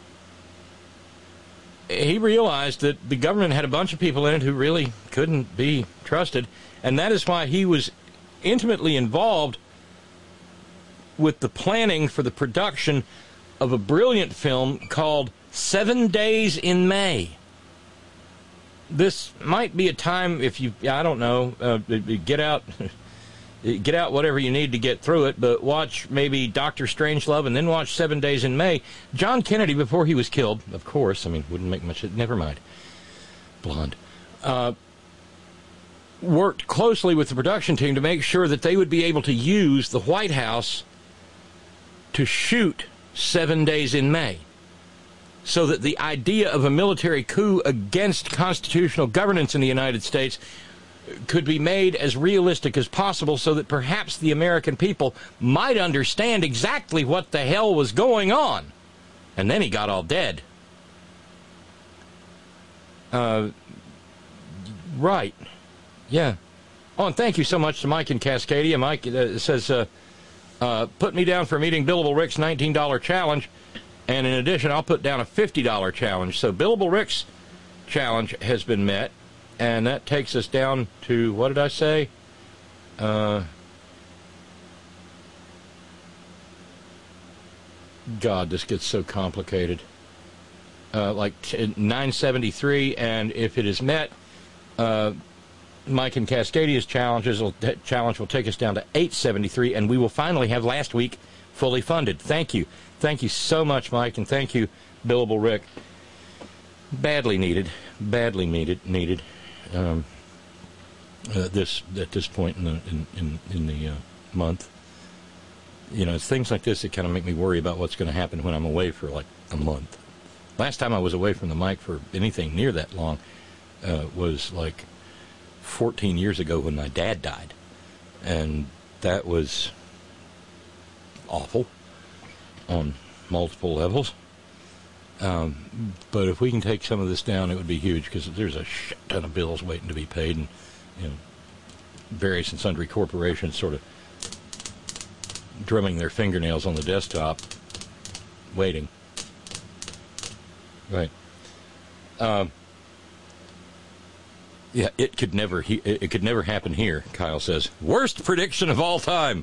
he realized that the government had a bunch of people in it who really couldn't be trusted. And that is why he was intimately involved with the planning for the production of a brilliant film called Seven Days in May. This might be a time, if you, I don't know, uh, get out, get out whatever you need to get through it, but watch maybe Doctor Strangelove and then watch Seven Days in May. John Kennedy, before he was killed, of course, I mean, wouldn't make much, never mind, blonde, uh, worked closely with the production team to make sure that they would be able to use the White House to shoot Seven Days in May, so that the idea of a military coup against constitutional governance in the United States could be made as realistic as possible, so that perhaps the American people might understand exactly what the hell was going on. And then he got all dead. Uh, right. Yeah. Oh, and thank you so much to Mike in Cascadia. Mike uh, says, uh, uh, put me down for meeting Billable Rick's nineteen dollars challenge. And in addition, I'll put down a fifty dollars challenge. So Billable Rick's challenge has been met. And that takes us down to, what did I say? Uh, God, this gets so complicated. Uh, like nine seventy-three, and if it is met, uh, Mike and Cascadia's challenges will, challenge will take us down to eight seventy-three, and we will finally have last week fully funded. Thank you. Thank you so much, Mike, and thank you, Billable Rick. badly needed, badly needed, needed. Um, uh, this at this point in the in in, in the uh, month. You know, it's things like this that kind of make me worry about what's going to happen when I'm away for like a month. Last time I was away from the mic for anything near that long uh, was like fourteen years ago when my dad died. And that was awful on multiple levels. Um, but if we can take some of this down, it would be huge, because there's a shit ton of bills waiting to be paid, and you know, various and sundry corporations sort of drumming their fingernails on the desktop, waiting. Right. Um, yeah, it could never. He, it could never happen here. Kyle says, worst prediction of all time.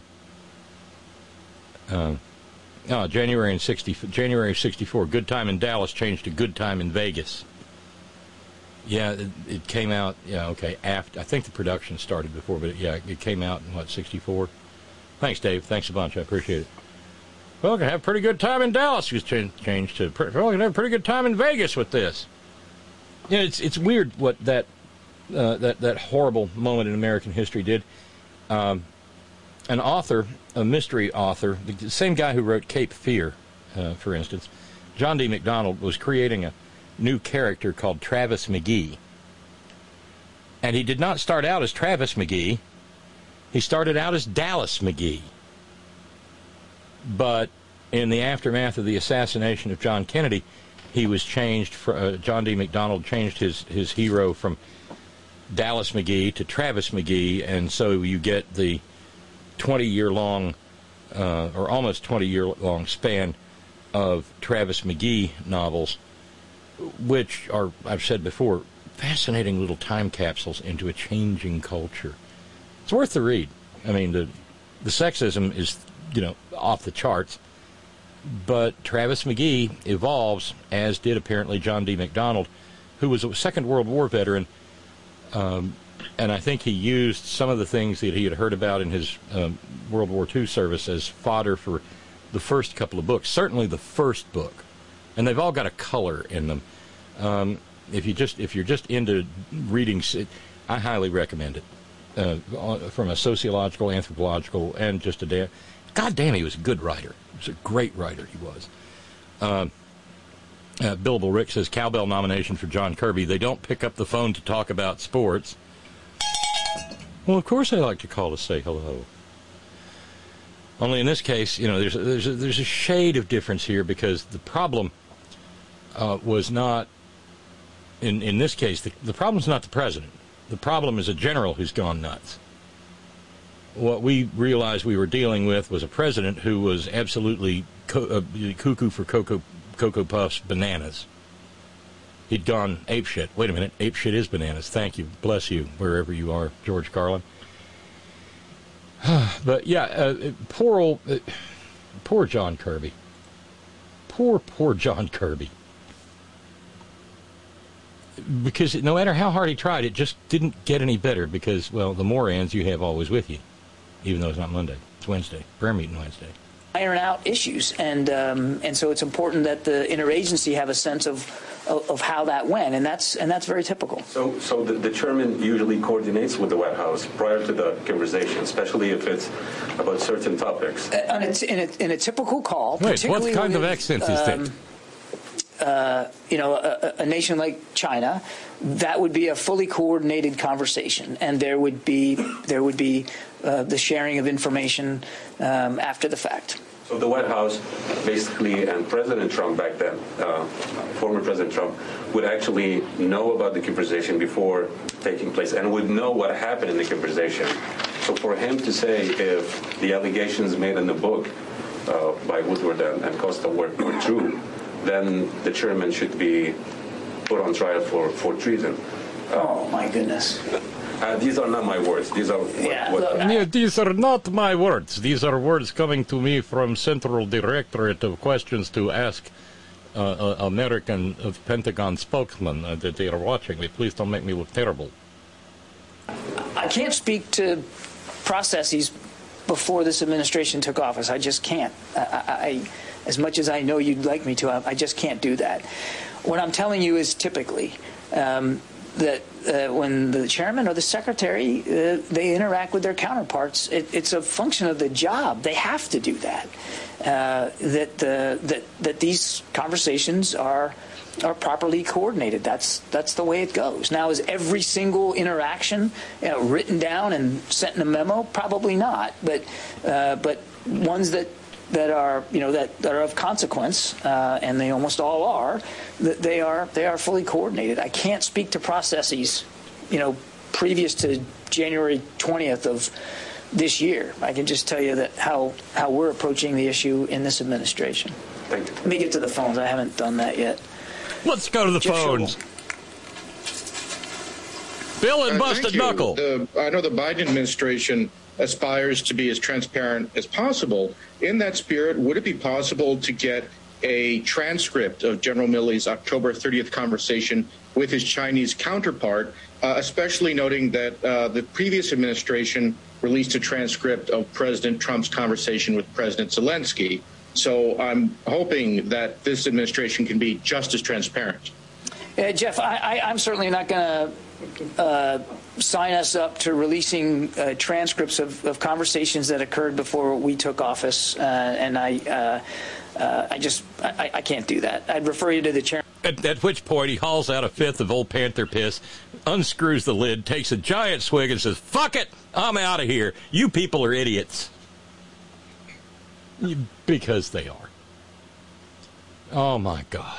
Um, oh, January in sixty, January of sixty-four. Good time in Dallas changed to good time in Vegas. Yeah, it, it came out. Yeah, okay. After I think the production started before, but it, yeah, it came out in what, sixty-four. Thanks, Dave. Thanks a bunch. I appreciate it. Well, we're going to have a pretty good time in Dallas. It was changed, changed to, well, we're going to have a pretty good time in Vegas with this. You know, it's it's weird what that uh, that, that horrible moment in American history did. Um, an author, a mystery author, the same guy who wrote Cape Fear, uh, for instance, John D. MacDonald, was creating a new character called Travis McGee. And he did not start out as Travis McGee. He started out as Dallas McGee. But in the aftermath of the assassination of John Kennedy, he was changed, for, uh, John D. MacDonald changed his, his hero from Dallas McGee to Travis McGee, and so you get the twenty-year-long, uh, or almost twenty-year-long span of Travis McGee novels, which are, I've said before, fascinating little time capsules into a changing culture. It's worth the read. I mean, the the sexism is, you know, off the charts, but Travis McGee evolves, as did apparently John D. MacDonald, who was a Second World War veteran, um, and I think he used some of the things that he had heard about in his um, World War Two service as fodder for the first couple of books, certainly the first book, and they've all got a color in them. Um, if you just if you're just into reading, I highly recommend it. Uh, from a sociological, anthropological, and just a damn... God damn, he was a good writer. He was a great writer, he was. Uh, uh, Billable Rick says, cowbell nomination for John Kirby. They don't pick up the phone to talk about sports. Well, of course I like to call to say hello. Only in this case, you know, there's a, there's a, there's a shade of difference here, because the problem uh, was not... In, in this case, the, the problem's not the president. The problem is a general who's gone nuts. What we realized we were dealing with was a president who was absolutely co- uh, cuckoo for Cocoa, Cocoa Puffs bananas. He'd gone apeshit. Wait a minute, apeshit is bananas. Thank you. Bless you, wherever you are, George Carlin. But, yeah, uh, poor old... Uh, poor John Kirby. Poor, poor John Kirby. Because no matter how hard he tried, it just didn't get any better, because, well, the Morans you have always with you, even though it's not Monday. It's Wednesday. Prayer meeting Wednesday.
Iron out issues, and um, and so it's important that the interagency have a sense of, of of how that went, and that's and that's very typical.
So, so the, the chairman usually coordinates with the White House prior to the conversation, especially if it's about certain topics.
Uh, in, a, in, a, in a typical call,
Wait, what kind
with,
of accent is
um,
that?
Uh, you know, a, a nation like China, that would be a fully coordinated conversation, and there would be there would be uh, the sharing of information um, after the fact.
So the White House, basically, and President Trump back then, uh, former President Trump, would actually know about the conversation before taking place, and would know what happened in the conversation. So for him to say if the allegations made in the book uh, by Woodward and, and Costa were, were true, then the chairman should be put on trial for, for treason.
Uh, oh, my goodness.
Uh, these are not my words. These are what,
yeah,
what
look,
yeah, these are not my words. These are words coming to me from Central Directorate of Questions to Ask uh, uh, American uh, Pentagon spokesman uh, that they are watching me. Please don't make me look terrible.
I can't speak to processes before this administration took office. I just can't. I, I, as much as I know you'd like me to, I, I just can't do that. What I'm telling you is typically um, that uh, when the chairman or the secretary, uh, they interact with their counterparts, it, it's a function of the job. They have to do that. Uh, that, uh, that that these conversations are are properly coordinated. That's that's the way it goes. Now, is every single interaction, you know, written down and sent in a memo? Probably not. But uh, but ones that that are you know that, that are of consequence, uh, and they almost all are, that they are they are fully coordinated. I can't speak to processes, you know, previous to January twentieth of this year. I can just tell you that how how we're approaching the issue in this administration.
Thank you.
Let me get to the phones. I haven't done that yet.
Let's go to the
Jeff
phones.
Schobel.
Bill and
Uh,
Busted
thank you.
Knuckle.
The, I know the Biden administration aspires to be as transparent as possible. In that spirit, would it be possible to get a transcript of General Milley's October thirtieth conversation with his Chinese counterpart, uh, especially noting that uh, the previous administration released a transcript of President Trump's conversation with President Zelensky? So I'm hoping that this administration can be just as transparent.
Uh, Jeff, I, I, I'm certainly not going to uh, sign us up to releasing uh, transcripts of, of conversations that occurred before we took office, uh, and I, uh, uh, I just, I, I can't do that. I'd refer you to the chairman.
At, at which point he hauls out a fifth of Old Panther piss, unscrews the lid, takes a giant swig, and says, "Fuck it, I'm out of here. You people are idiots." You, because they are. Oh, my God.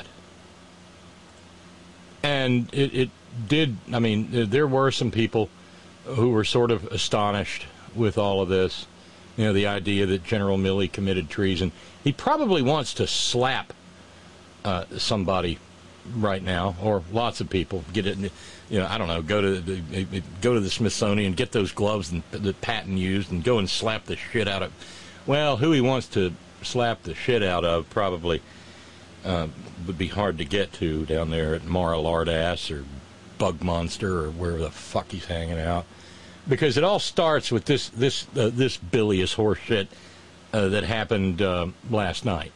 And it, it did, I mean, there were some people who were sort of astonished with all of this. You know, the idea that General Milley committed treason. He probably wants to slap uh, somebody right now, or lots of people. Get it, you know, I don't know, go to the, go to the Smithsonian, get those gloves and, that Patton used, and go and slap the shit out of. Well, who he wants to slap the shit out of probably uh, would be hard to get to down there at Mar-a-Lardass or Bug Monster or wherever the fuck he's hanging out, because it all starts with this this uh, this bilious horseshit uh, that happened uh, last night.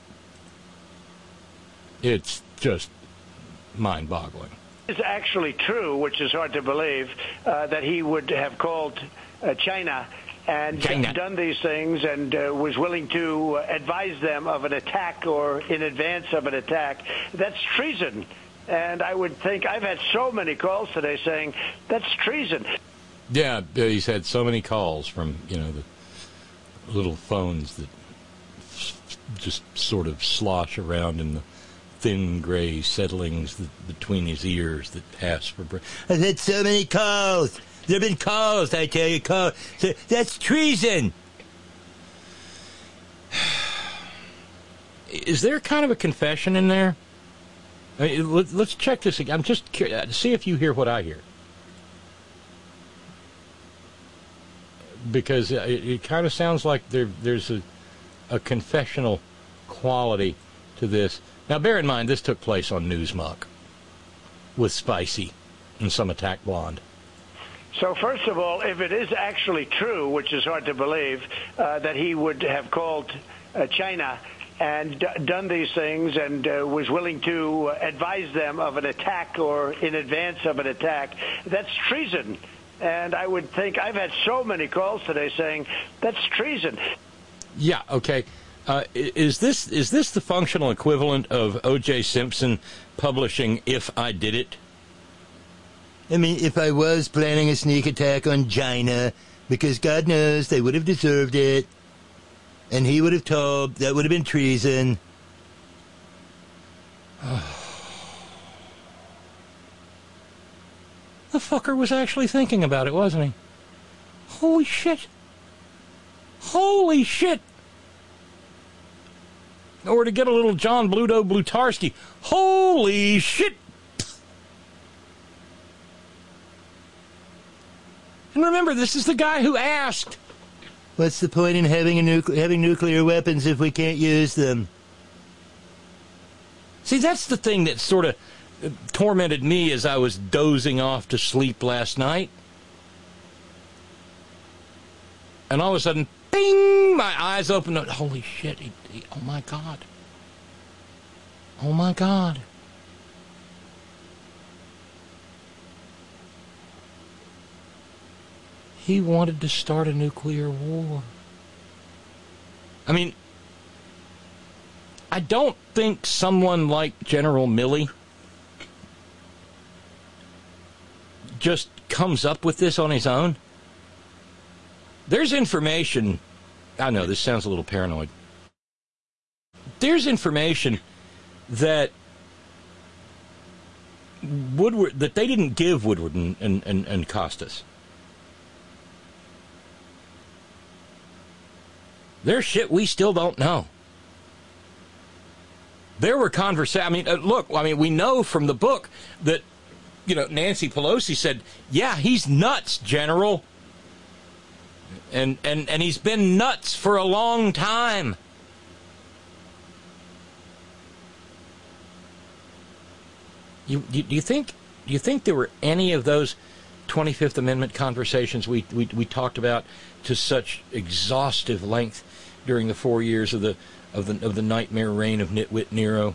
It's just mind-boggling.
It's actually true, which is hard to believe, uh, that he would have called uh, China and
China.
done these things and uh, was willing to advise them of an attack or in advance of an attack. That's treason. And I would think, I've had so many calls today saying, that's treason.
Yeah, he's had so many calls from, you know, the little phones that just sort of slosh around in the thin gray settlings that, between his ears that ask for breath. I've had so many calls. There have been calls, I tell you, calls. That's treason. Is there kind of a confession in there? I mean, let, let's check this again. I'm just curious to see if you hear what I hear. Because it, it kind of sounds like there, there's a, a confessional quality to this. Now, bear in mind, this took place on Newsmuck with Spicy and some Attack Blonde.
So first of all, if it is actually true, which is hard to believe, uh, that he would have called uh, China and d- done these things and uh, was willing to advise them of an attack or in advance of an attack, that's treason. And I would think, I've had so many calls today saying, that's treason.
Yeah, okay. Uh, is this is this the functional equivalent of O J Simpson publishing If I Did It? I mean, if I was planning a sneak attack on China, because God knows they would have deserved it, and he would have told, that would have been treason. The fucker was actually thinking about it, wasn't he? Holy shit. Holy shit. Or to get a little John Bluto Blutarski. Holy shit. And remember, this is the guy who asked, what's the point in having a nucle- having nuclear weapons if we can't use them? See, that's the thing that sort of tormented me as I was dozing off to sleep last night. And all of a sudden, bing, my eyes opened up. Holy shit, he, he, oh my God. Oh, my God. He wanted to start a nuclear war. I mean, I don't think someone like General Milley just comes up with this on his own. There's information. I know this sounds a little paranoid. There's information that Woodward that they didn't give Woodward and, and, and, and Costas. There's shit we still don't know. There were conversations. I mean, uh, look, I mean, we know from the book that, you know, Nancy Pelosi said, yeah, he's nuts, General. And, and, and he's been nuts for a long time. You, you, do you think, do you think there were any of those twenty-fifth Amendment conversations we, we, we talked about to such exhaustive length during the four years of the of the of the nightmare reign of Nitwit Nero?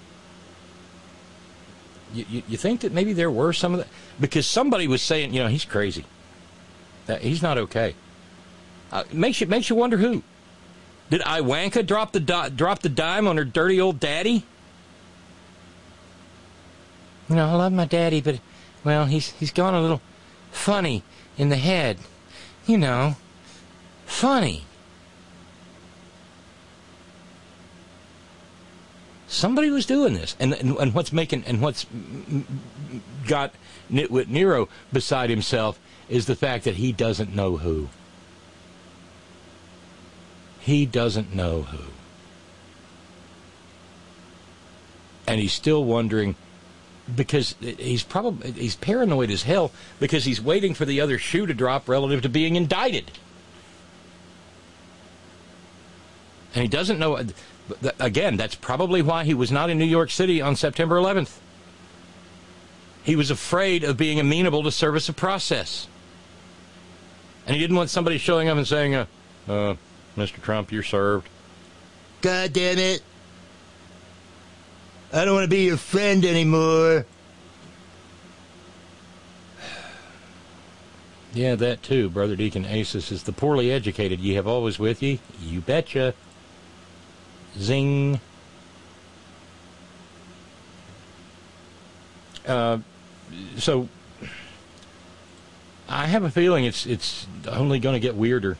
You, you, you think that maybe there were some of that? Because somebody was saying, you know, he's crazy. That he's not okay. Uh, makes you makes you wonder who. Did Ivanka drop the di- drop the dime on her dirty old daddy? You know, I love my daddy, but well, he's he's gone a little funny in the head. You know, funny. Somebody was doing this, and, and and what's making and what's got Nitwit Nero beside himself is the fact that he doesn't know who. He doesn't know who, and he's still wondering because he's probably he's paranoid as hell because he's waiting for the other shoe to drop relative to being indicted, and he doesn't know. Again, that's probably why he was not in New York City on September eleventh. He was afraid of being amenable to service of process. And he didn't want somebody showing up and saying, uh, uh, Mister Trump, you're served. God damn it. I don't want to be your friend anymore. Yeah, that too, Brother Deacon Asus, is the poorly educated ye have always with ye. You betcha. Zing. Uh, so, I have a feeling it's it's only going to get weirder.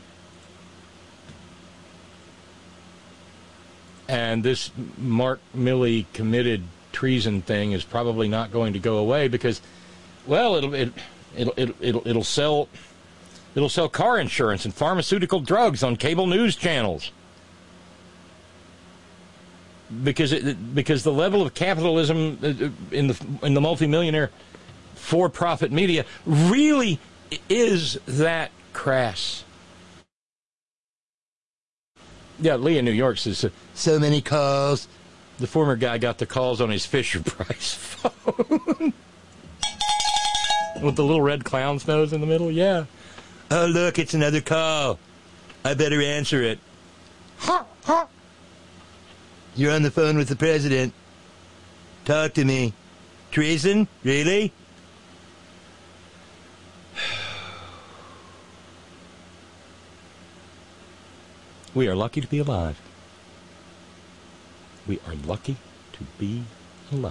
And this Mark Milley committed treason thing is probably not going to go away because, well, it'll it, it'll it'll it'll it'll sell it'll sell car insurance and pharmaceutical drugs on cable news channels. Because it, because the level of capitalism in the in the multimillionaire for-profit media really is that crass. Yeah, Lee in New York says, so many calls. The former guy got the calls on his Fisher-Price phone. With the little red clown's nose in the middle, yeah. Oh, look, it's another call. I better answer it. Ha, ha. You're on the phone with the president. Talk to me. Treason? Really? We are lucky to be alive. We are lucky to be alive.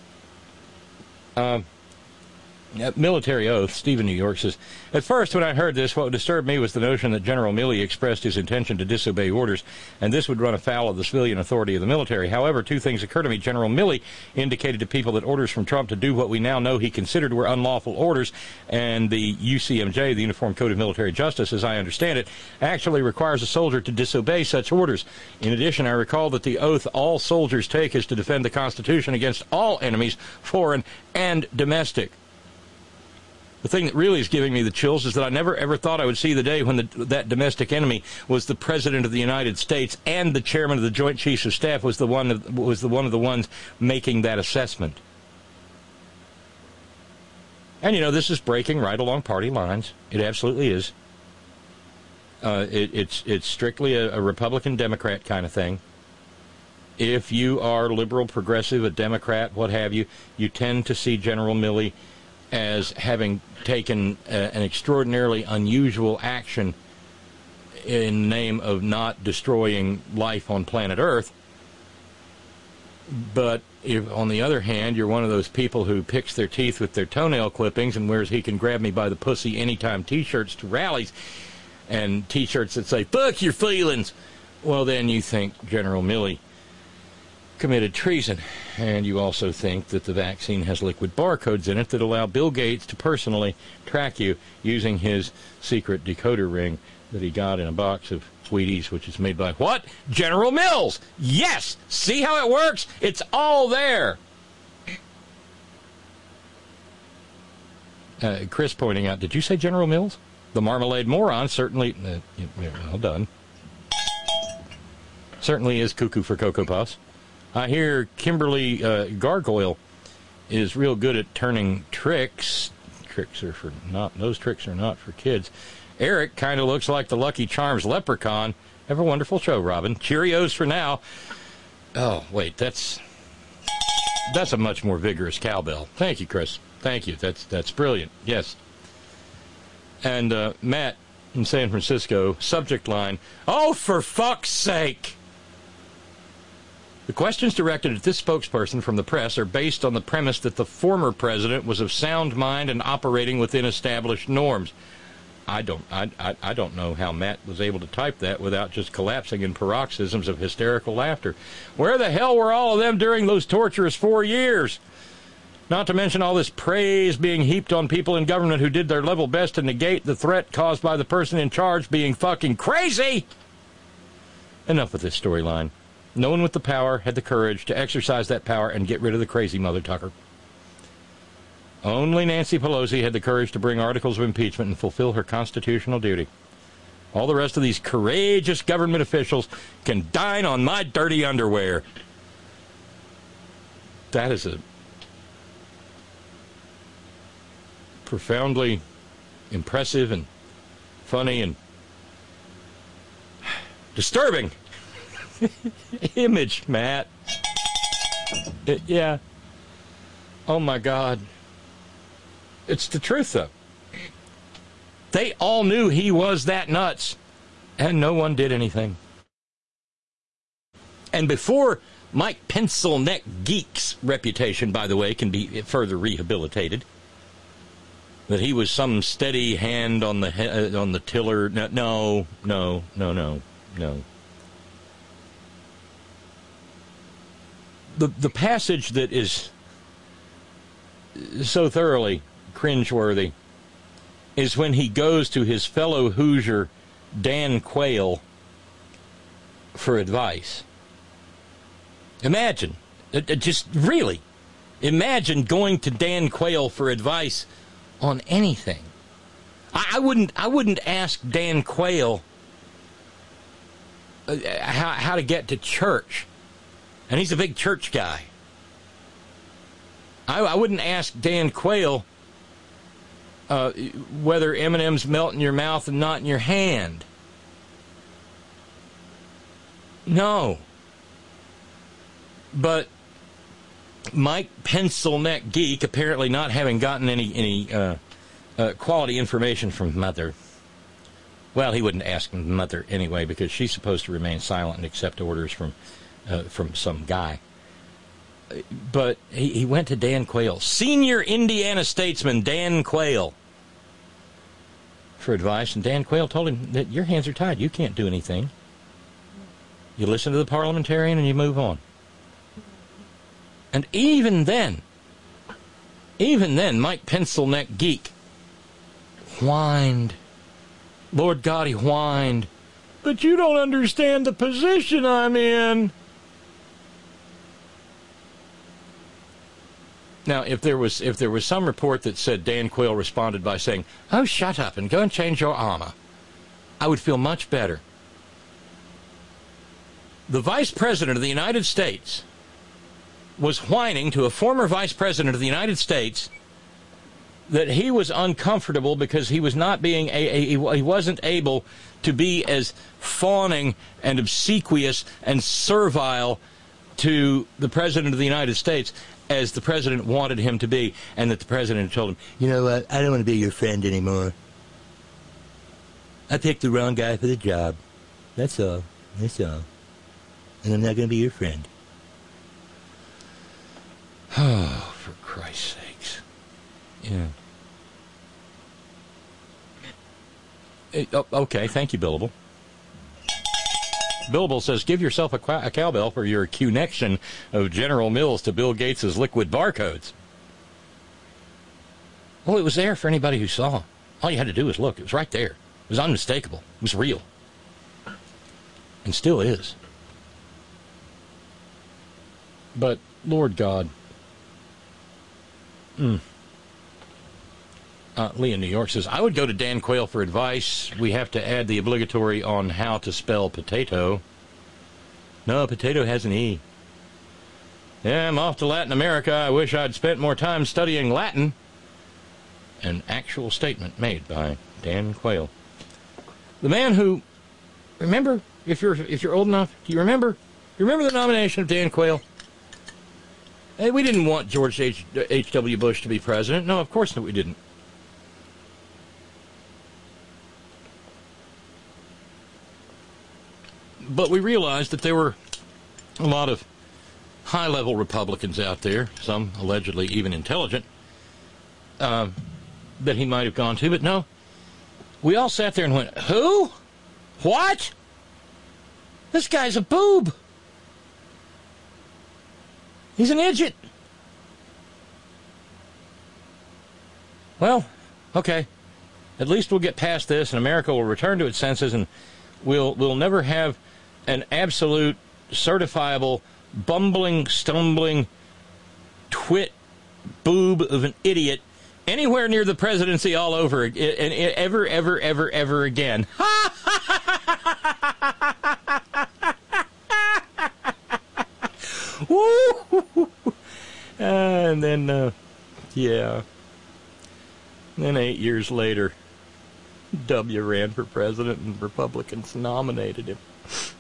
Um... At military oath, Stephen New York says, at first when I heard this, what disturbed me was the notion that General Milley expressed his intention to disobey orders, and this would run afoul of the civilian authority of the military. However, two things occur to me. General Milley indicated to people that orders from Trump to do what we now know he considered were unlawful orders, and the U C M J, the Uniform Code of Military Justice, as I understand it, actually requires a soldier to disobey such orders. In addition, I recall that the oath all soldiers take is to defend the Constitution against all enemies, foreign and domestic. The thing that really is giving me the chills is that I never ever thought I would see the day when the, that domestic enemy was the President of the United States and the Chairman of the Joint Chiefs of Staff was the one of, was the one of the ones making that assessment. And, you know, this is breaking right along party lines. It absolutely is. Uh, it, it's it's strictly a, a Republican-Democrat kind of thing. if you are liberal, progressive, a Democrat, what have you, you tend to see General Milley as having taken uh, an extraordinarily unusual action in the name of not destroying life on planet Earth. But if, on the other hand, you're one of those people who picks their teeth with their toenail clippings and wears he can grab me by the pussy anytime T-shirts to rallies and T-shirts that say, fuck your feelings, well, then you think General Milley committed treason. And you also think that the vaccine has liquid barcodes in it that allow Bill Gates to personally track you using his secret decoder ring that he got in a box of Wheaties, which is made by what? General Mills! Yes! See how it works? It's all there! Uh, Chris pointing out, did you say General Mills? The marmalade moron certainly... Uh, yeah, well done. Certainly is cuckoo for Cocoa Puffs. I hear Kimberly uh, Gargoyle is real good at turning tricks. Tricks are for not... Those tricks are not for kids. Eric kind of looks like the Lucky Charms leprechaun. Have a wonderful show, Robin. Cheerios for now. Oh, wait, that's that's a much more vigorous cowbell. Thank you, Chris. Thank you. That's that's brilliant. Yes. And uh, Matt in San Francisco, subject line, oh, for fuck's sake. The questions directed at this spokesperson from the press are based on the premise that the former president was of sound mind and operating within established norms. I don't I, I, I don't know how Matt was able to type that without just collapsing in paroxysms of hysterical laughter. Where the hell were all of them during those torturous four years? Not to mention all this praise being heaped on people in government who did their level best to negate the threat caused by the person in charge being fucking crazy! Enough with this storyline. No one with the power had the courage to exercise that power and get rid of the crazy mother tucker. Only Nancy Pelosi had the courage to bring articles of impeachment and fulfill her constitutional duty. All the rest of these courageous government officials can dine on my dirty underwear. That is a profoundly impressive and funny and disturbing image, Matt. It, yeah. Oh, my God. It's the truth, though. They all knew he was that nuts, and no one did anything. And before Mike Pencil Neck Geek's reputation, by the way, can be further rehabilitated, that he was some steady hand on the he- on the tiller. No, no, no, no, no, no. The the passage that is so thoroughly cringeworthy is when he goes to his fellow Hoosier Dan Quayle for advice. Imagine, just really, imagine going to Dan Quayle for advice on anything. I, I wouldn't. I wouldn't ask Dan Quayle uh, how how to get to church, and he's a big church guy. I, I wouldn't ask Dan Quayle uh, whether M and M's melt in your mouth and not in your hand. No. But Mike Pencil Neck Geek, apparently not having gotten any any uh, uh, quality information from Mother. Well, he wouldn't ask Mother anyway, because she's supposed to remain silent and accept orders from uh, from some guy. But he, he went to Dan Quayle, senior Indiana statesman Dan Quayle, for advice, and Dan Quayle told him that your hands are tied. You can't do anything. You listen to the parliamentarian and you move on. And even then, even then, Mike Pencil Neck Geek whined. Lord God, he whined. But you don't understand the position I'm in. Now, if there was if there was some report that said Dan Quayle responded by saying, "Oh, shut up and go and change your armor," I would feel much better. The Vice President of the United States was whining to a former Vice President of the United States that he was uncomfortable because he was not being a, a he wasn't able to be as fawning and obsequious and servile to the President of the United States as the President wanted him to be, and that the President told him, you know what, I don't want to be your friend anymore. I picked the wrong guy for the job. That's all. That's all. And I'm not going to be your friend. Oh, for Christ's sakes. Yeah. It, oh, okay, thank you, Billable. Billable says, give yourself a, a cowbell for your connection of General Mills to Bill Gates' liquid barcodes. Well, it was there for anybody who saw. All you had to do was look. It was right there. It was unmistakable. It was real. And still is. But, Lord God. Mm. Uh, Lee in New York says, I would go to Dan Quayle for advice. We have to add the obligatory on how to spell potato. No, potato has an E. Yeah, I'm off to Latin America. I wish I'd spent more time studying Latin. An actual statement made by Dan Quayle. The man who, remember, if you're if you're old enough, do you remember? You remember the nomination of Dan Quayle? Hey, we didn't want George H. H W. Bush to be president. No, of course not, we didn't. But we realized that there were a lot of high-level Republicans out there, some allegedly even intelligent, uh, that he might have gone to. But no, we all sat there and went, who? What? This guy's a boob. He's an idiot. Well, okay. At least we'll get past this, and America will return to its senses, and we'll we'll never have an absolute, certifiable, bumbling, stumbling, twit boob of an idiot anywhere near the presidency all over, and ever, ever, ever, ever again. Woo! And then, uh, yeah. And then eight years later, W ran for president, and Republicans nominated him.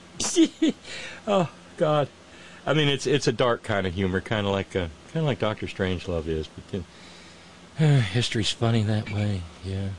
Oh God! I mean, it's it's a dark kind of humor, kind of like uh, kind of like Doctor Strangelove is, but then, uh, history's funny that way. Yeah.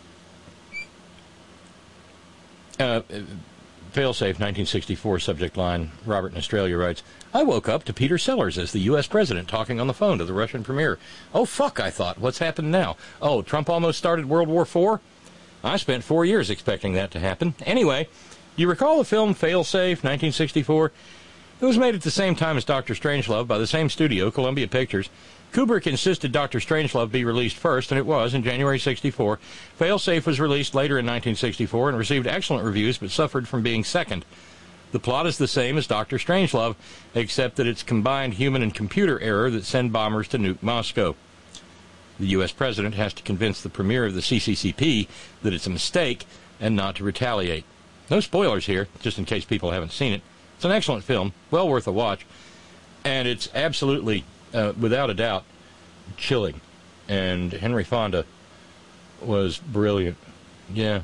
Uh, Failsafe, nineteen sixty-four, subject line, Robert in Australia writes, I woke up to Peter Sellers as the U S president talking on the phone to the Russian premier. Oh, fuck, I thought. What's happened now? Oh, Trump almost started World War Four? I spent four years expecting that to happen. Anyway, you recall the film Failsafe, nineteen sixty-four? It was made at the same time as Doctor Strangelove by the same studio, Columbia Pictures. Kubrick insisted Doctor Strangelove be released first, and it was in January sixty-four. Failsafe was released later in nineteen sixty-four and received excellent reviews, but suffered from being second. The plot is the same as Doctor Strangelove, except that it's combined human and computer error that send bombers to nuke Moscow. The U S president has to convince the premier of the C C C P that it's a mistake and not to retaliate. No spoilers here, just in case people haven't seen it. It's an excellent film, well worth a watch, and it's absolutely, uh, without a doubt, chilling. And Henry Fonda was brilliant. Yeah.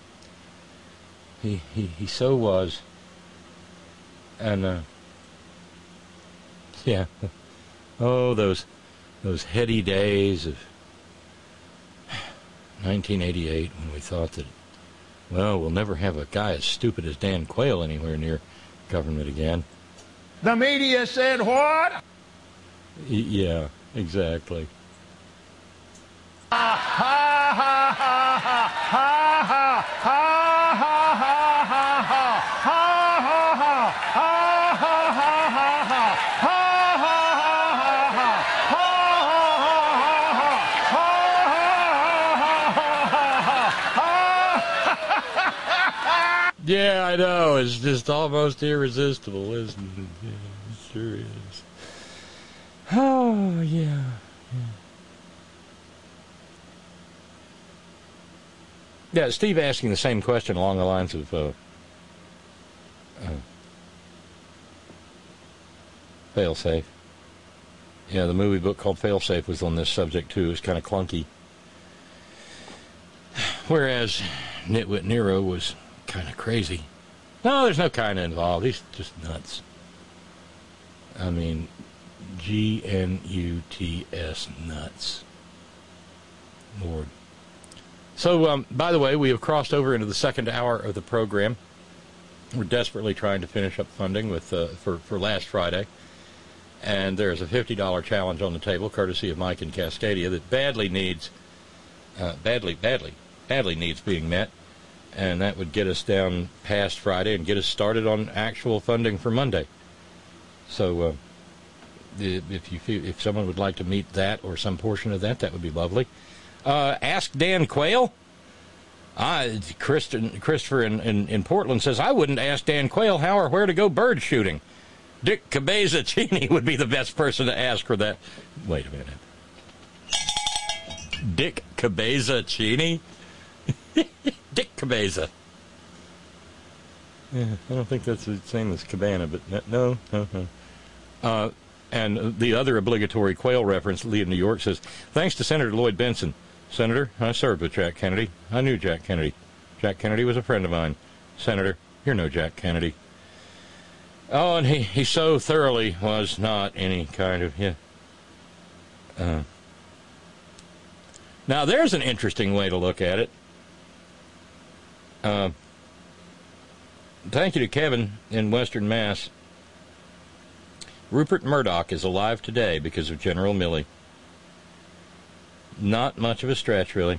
He he, he so was. And, uh, yeah. Oh, those those heady days of nineteen eighty-eight when we thought that, well, we'll never have a guy as stupid as Dan Quayle anywhere near government again.
The media said what?
Y- yeah, exactly.
Ha ha ha ha ha ha ha ha ha ha ha
Yeah, I know. It's just almost irresistible, isn't it? Yeah, it sure is. Oh, yeah. Yeah, yeah Steve asking the same question along the lines of uh, uh, Failsafe. Yeah, the movie book called Failsafe was on this subject, too. It was kind of clunky. Whereas Nitwit Nero was kind of crazy. No, there's no kind of involved. He's just nuts. I mean, G N U T S, nuts. Lord. So, um, by the way, we have crossed over into the second hour of the program. We're desperately trying to finish up funding with uh, for, for last Friday. And there's a fifty dollars challenge on the table, courtesy of Mike in Cascadia, that badly needs, uh, badly, badly, badly needs being met. And that would get us down past Friday and get us started on actual funding for Monday. So, uh, if you feel, if someone would like to meet that or some portion of that, that would be lovely. Uh, ask Dan Quayle. Uh, Kristen, Christopher in, in, in Portland says, I wouldn't ask Dan Quayle how or where to go bird shooting. Dick Cabeza-Cheney would be the best person to ask for that. Wait a minute. Dick Cabeza-Cheney? Dick Cabeza. Yeah, I don't think that's the same as Cabana, but no, no, no. Uh, and the other obligatory Quayle reference, Lee of New York, says, thanks to Senator Lloyd Benson. Senator, I served with Jack Kennedy. I knew Jack Kennedy. Jack Kennedy was a friend of mine. Senator, you're no Jack Kennedy. Oh, and he, he so thoroughly was not any kind of, yeah. Uh, now, there's an interesting way to look at it. Uh, thank you to Kevin in Western Mass. Rupert Murdoch is alive today because of General Milley. Not much of a stretch, really.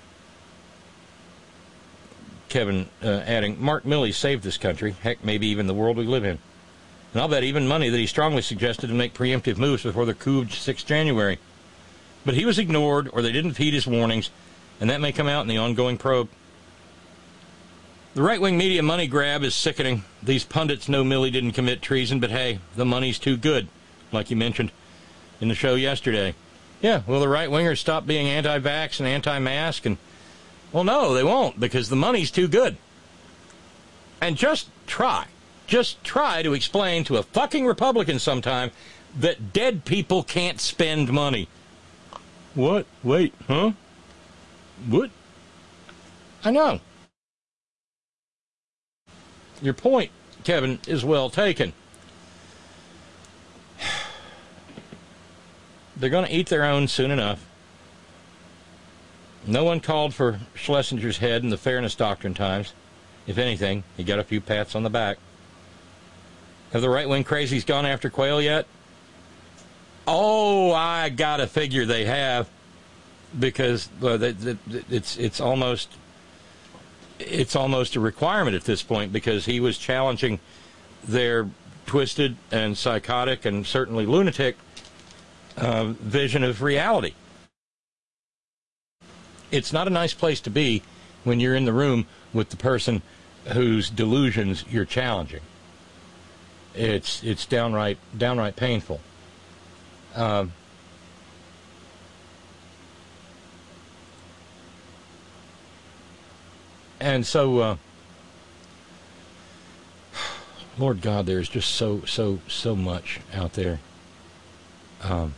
Kevin uh, adding, Mark Milley saved this country, heck, maybe even the world we live in. And I'll bet even money that he strongly suggested to make preemptive moves before the coup of the sixth of January. But he was ignored, or they didn't heed his warnings, and that may come out in the ongoing probe. The right-wing media money grab is sickening. These pundits know Milley didn't commit treason, but hey, the money's too good, like you mentioned in the show yesterday. Yeah, will the right-wingers stop being anti-vax and anti-mask? And well, no, they won't, because the money's too good. And just try, just try to explain to a fucking Republican sometime that dead people can't spend money. What? Wait, huh? What? I know. Your point, Kevin, is well taken. They're going to eat their own soon enough. No one called for Schlesinger's head in the Fairness Doctrine times. If anything, he got a few pats on the back. Have the right-wing crazies gone after Quayle yet? Oh, I gotta figure they have, because well, they, they, it's it's almost it's almost a requirement at this point, because he was challenging their twisted and psychotic and certainly lunatic Uh, vision of reality. It's not a nice place to be when you're in the room with the person whose delusions you're challenging. It's it's downright downright painful. Um, and so, uh, Lord God, there's just so so so much out there. Um,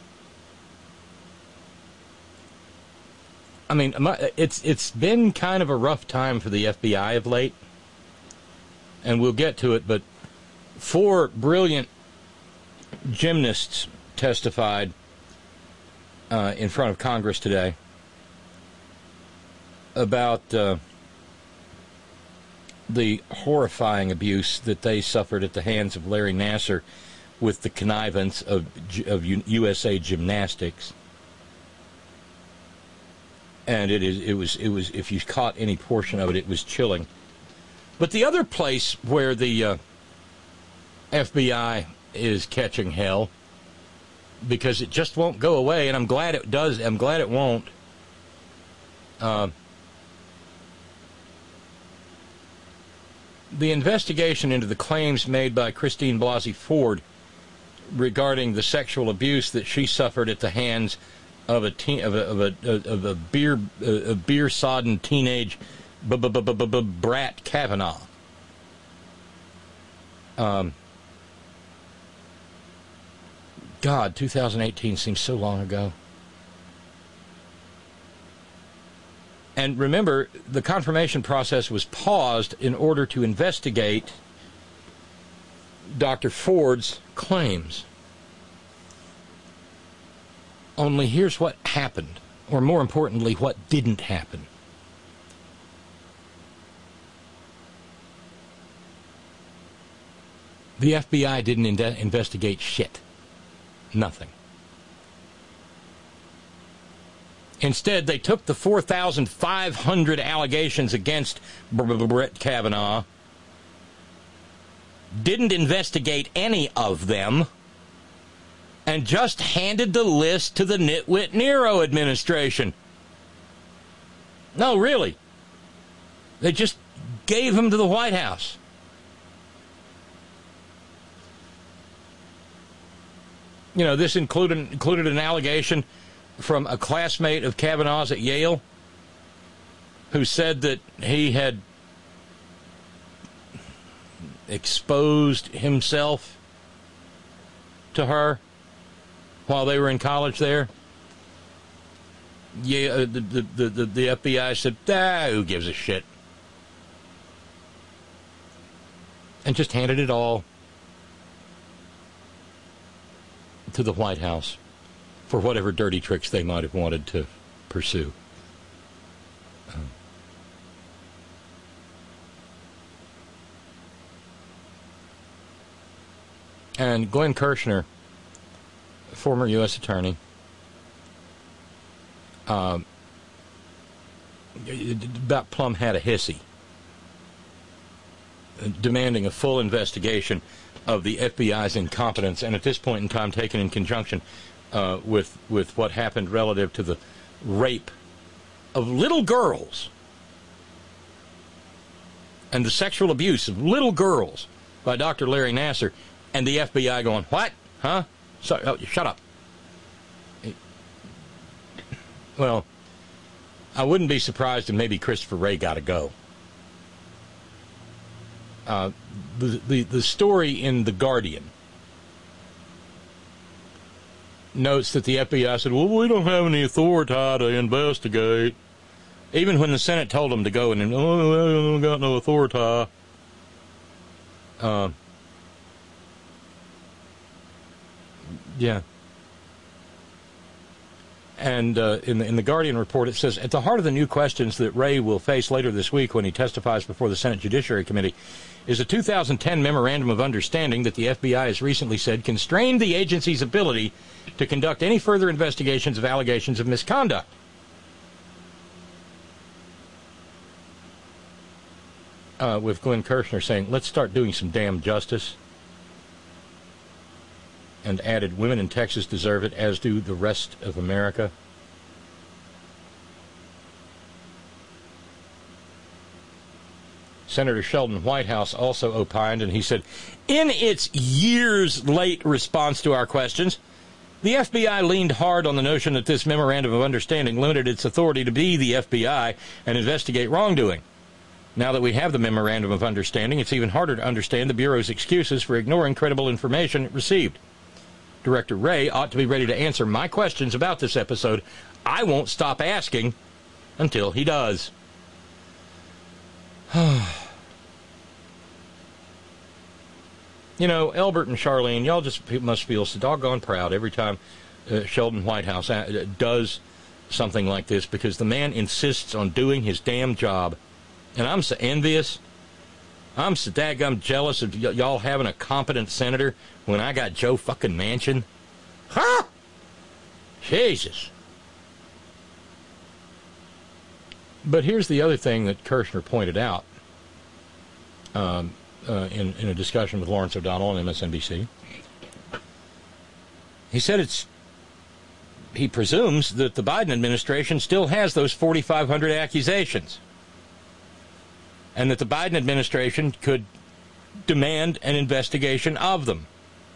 I mean, it's it's been kind of a rough time for the F B I of late, and we'll get to it, but four brilliant gymnasts testified uh, in front of Congress today about uh, the horrifying abuse that they suffered at the hands of Larry Nassar with the connivance of, of U S A Gymnastics. And it is it was it was if you caught any portion of it, it was chilling. But the other place where the uh, F B I is catching hell, because it just won't go away, and I'm glad it does. I'm glad it won't. Uh, the investigation into the claims made by Christine Blasey Ford regarding the sexual abuse that she suffered at the hands of a teen, of a of a of a beer a beer sodden teenage b- b- b- b- b- brat Kavanaugh. Um, God, two thousand eighteen seems so long ago. And remember, the confirmation process was paused in order to investigate Doctor Ford's claims. Only here's what happened, or more importantly, what didn't happen. The F B I didn't in- investigate shit. Nothing. Instead, they took the four thousand five hundred allegations against Brett Kavanaugh, didn't investigate any of them, and just handed the list to the nitwit Nero administration. No, really. They just gave him to the White House. You know, this included included an allegation from a classmate of Kavanaugh's at Yale who said that he had exposed himself to her while they were in college there. Yeah, the, the, the, the, the F B I said, ah, who gives a shit? And just handed it all to the White House for whatever dirty tricks they might have wanted to pursue. Um, and Glenn Kirshner, former U S attorney, um, about plumb had a hissy, demanding a full investigation of the F B I's incompetence, and at this point in time taken in conjunction uh, with with what happened relative to the rape of little girls and the sexual abuse of little girls by Doctor Larry Nassar, and the F B I going, what? Huh? So, oh, shut up. Well, I wouldn't be surprised if maybe Christopher Wray got to go. Uh, the, the the story in The Guardian notes that the F B I said, well, we don't have any authority to investigate. Even when the Senate told them to go and, oh, we don't got no authority. Uh, yeah. And uh, in, the, in the Guardian report, it says, at the heart of the new questions that Wray will face later this week when he testifies before the Senate Judiciary Committee is a two thousand ten Memorandum of Understanding that the F B I has recently said constrained the agency's ability to conduct any further investigations of allegations of misconduct. Uh, with Glenn Kirshner saying, let's start doing some damn justice. And added, women in Texas deserve it, as do the rest of America. Senator Sheldon Whitehouse also opined, and he said, in its years-late response to our questions, the F B I leaned hard on the notion that this Memorandum of Understanding limited its authority to be the F B I and investigate wrongdoing. Now that we have the Memorandum of Understanding, it's even harder to understand the Bureau's excuses for ignoring credible information it received. Director Wray ought to be ready to answer my questions about this episode. I won't stop asking until he does. You know, Elbert and Charlene, y'all just must feel so doggone proud every time uh, Sheldon Whitehouse uh, does something like this, because the man insists on doing his damn job. And I'm so envious. I'm so daggum jealous of y- y'all having a competent senator when I got Joe fucking Manchin. Huh? Jesus. But here's the other thing that Kirshner pointed out um, uh, in, in a discussion with Lawrence O'Donnell on M S N B C. He said it's, he presumes that the Biden administration still has those forty-five hundred accusations, and that the Biden administration could demand an investigation of them.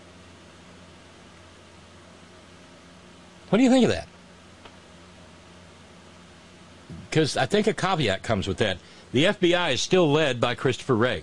What do you think of that? Because I think a caveat comes with that. The F B I is still led by Christopher Wray.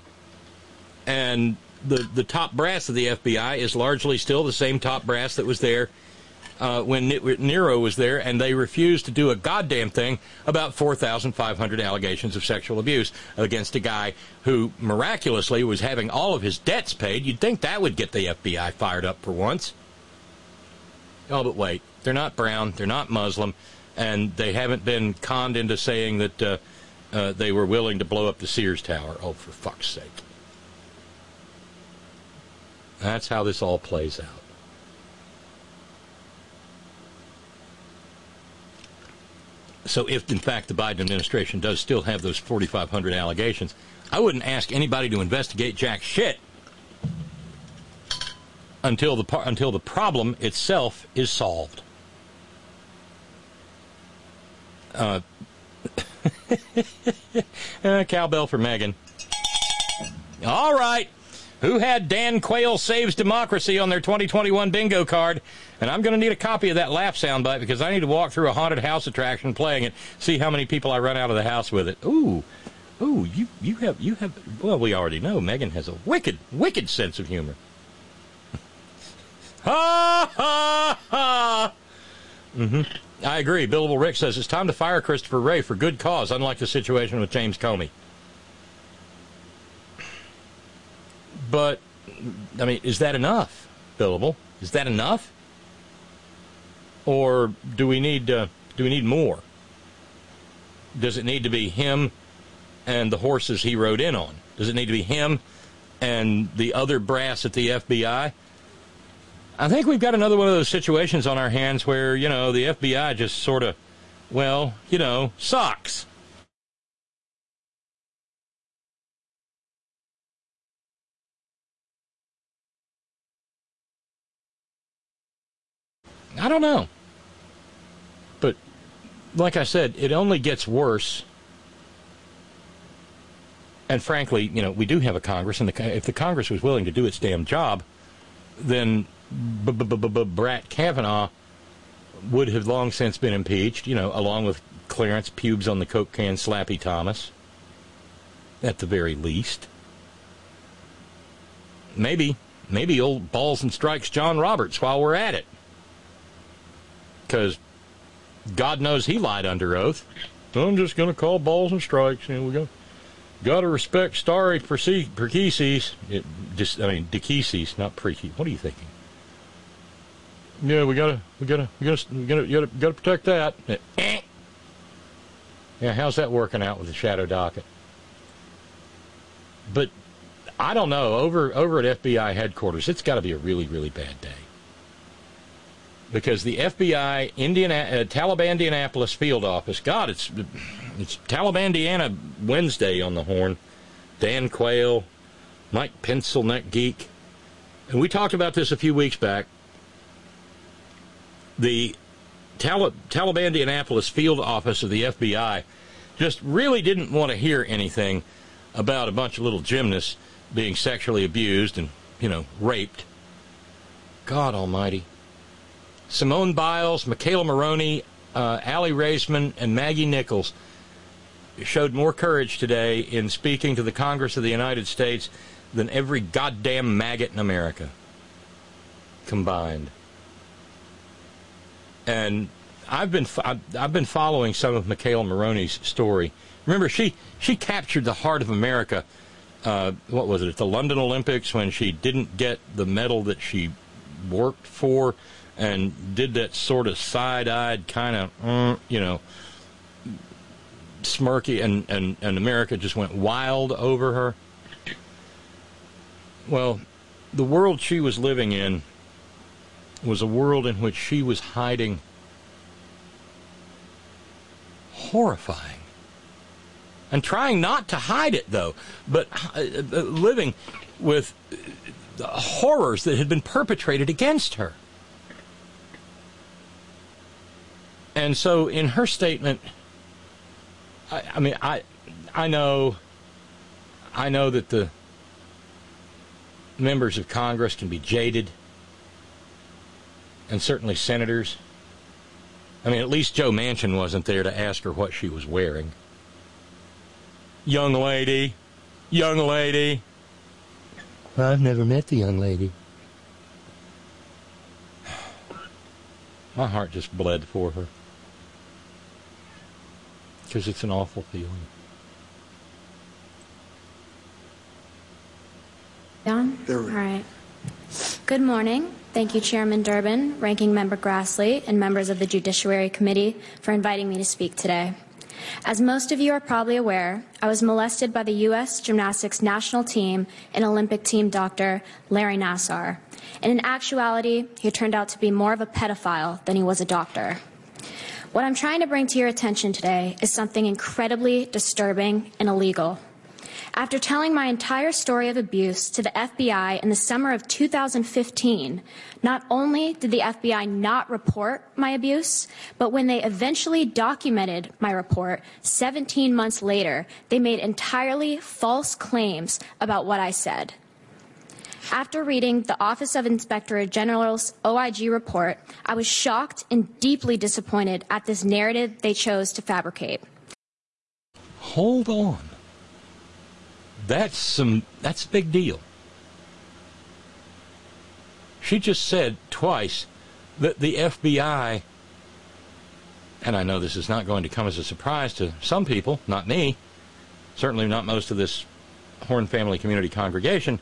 And the, the top brass of the F B I is largely still the same top brass that was there uh, when Nero was there, and they refused to do a goddamn thing about four thousand five hundred allegations of sexual abuse against a guy who miraculously was having all of his debts paid. You'd think that would get the F B I fired up for once. Oh, but wait. They're not brown. They're not Muslim. And they haven't been conned into saying that uh, uh, they were willing to blow up the Sears Tower. Oh, for fuck's sake. That's how this all plays out. So if, in fact, the Biden administration does still have those forty-five hundred allegations, I wouldn't ask anybody to investigate jack shit until the par- until the problem itself is solved. Uh, uh, cowbell for Megan. All right. Who had Dan Quayle Saves Democracy on their twenty twenty-one bingo card? And I'm going to need a copy of that laugh soundbite because I need to walk through a haunted house attraction playing it, see how many people I run out of the house with it. Ooh, ooh, you you have you have. Well, we already know Megan has a wicked, wicked sense of humor. Ha ha ha. Mm-hmm. I agree. Billable Rick says it's time to fire Christopher Wray for good cause, unlike the situation with James Comey. But, I mean, is that enough, Billable? Is that enough? Or do we need uh, do we need more? Does it need to be him and the horses he rode in on? Does it need to be him and the other brass at the F B I? I think we've got another one of those situations on our hands where, you know, the F B I just sort of, well, you know, sucks. I don't know. But, like I said, it only gets worse. And frankly, you know, we do have a Congress, and the, if the Congress was willing to do its damn job, then Brett Kavanaugh would have long since been impeached, you know, along with Clarence Pubes on the Coke can Slappy Thomas, at the very least. Maybe, maybe old Balls and Strikes John Roberts while we're at it. Because God knows he lied under oath. I'm just going to call balls and strikes. Here we go. Got to respect stare decisis. It just, I mean, decisis, not precis. What are you thinking? Yeah, we gotta, we gotta, we gotta, we gotta, gotta, gotta protect that. Yeah, how's that working out with the shadow docket? But I don't know. Over, over at F B I headquarters, it's got to be a really, really bad day. Because the F B I Indiana, uh, Taliban Indianapolis field office, God, it's it's Taliban Indiana Wednesday on the horn. Dan Quayle, Mike Pencilneck Geek. And we talked about this a few weeks back. The Tal- Taliban Indianapolis field office of the F B I just really didn't want to hear anything about a bunch of little gymnasts being sexually abused and, you know, raped. God almighty. Simone Biles, Michaela Maroney, uh, Allie Raisman, and Maggie Nichols showed more courage today in speaking to the Congress of the United States than every goddamn maggot in America combined. And I've been I've been following some of Michaela Maroney's story. Remember, she she captured the heart of America. Uh, what was it, at the London Olympics, when she didn't get the medal that she worked for, and did that sort of side-eyed kind of, uh, you know, smirky, and, and, and America just went wild over her. Well, the world she was living in was a world in which she was hiding horrifying. And trying not to hide it, though, but uh, living with the horrors that had been perpetrated against her. And so in her statement, I, I mean, I I know, I know that the members of Congress can be jaded, and certainly senators. I mean, at least Joe Manchin wasn't there to ask her what she was wearing. Young lady, young lady. I've never met the young lady. My heart just bled for her. Because it's an awful feeling.
John? All right. Good morning. Thank you, Chairman Durbin, Ranking Member Grassley, and members of the Judiciary Committee for inviting me to speak today. As most of you are probably aware, I was molested by the U S gymnastics national team and Olympic team doctor Larry Nassar. And in actuality, he turned out to be more of a pedophile than he was a doctor. What I'm trying to bring to your attention today is something incredibly disturbing and illegal. After telling my entire story of abuse to the F B I in the summer of two thousand fifteen, not only did the F B I not report my abuse, but when they eventually documented my report seventeen months later, they made entirely false claims about what I said. After reading the Office of Inspector General's O I G report, I was shocked and deeply disappointed at this narrative they chose to fabricate.
Hold on. That's some, that's a big deal. She just said twice that the F B I, and I know this is not going to come as a surprise to some people, not me, certainly not most of this Horn Family Community congregation,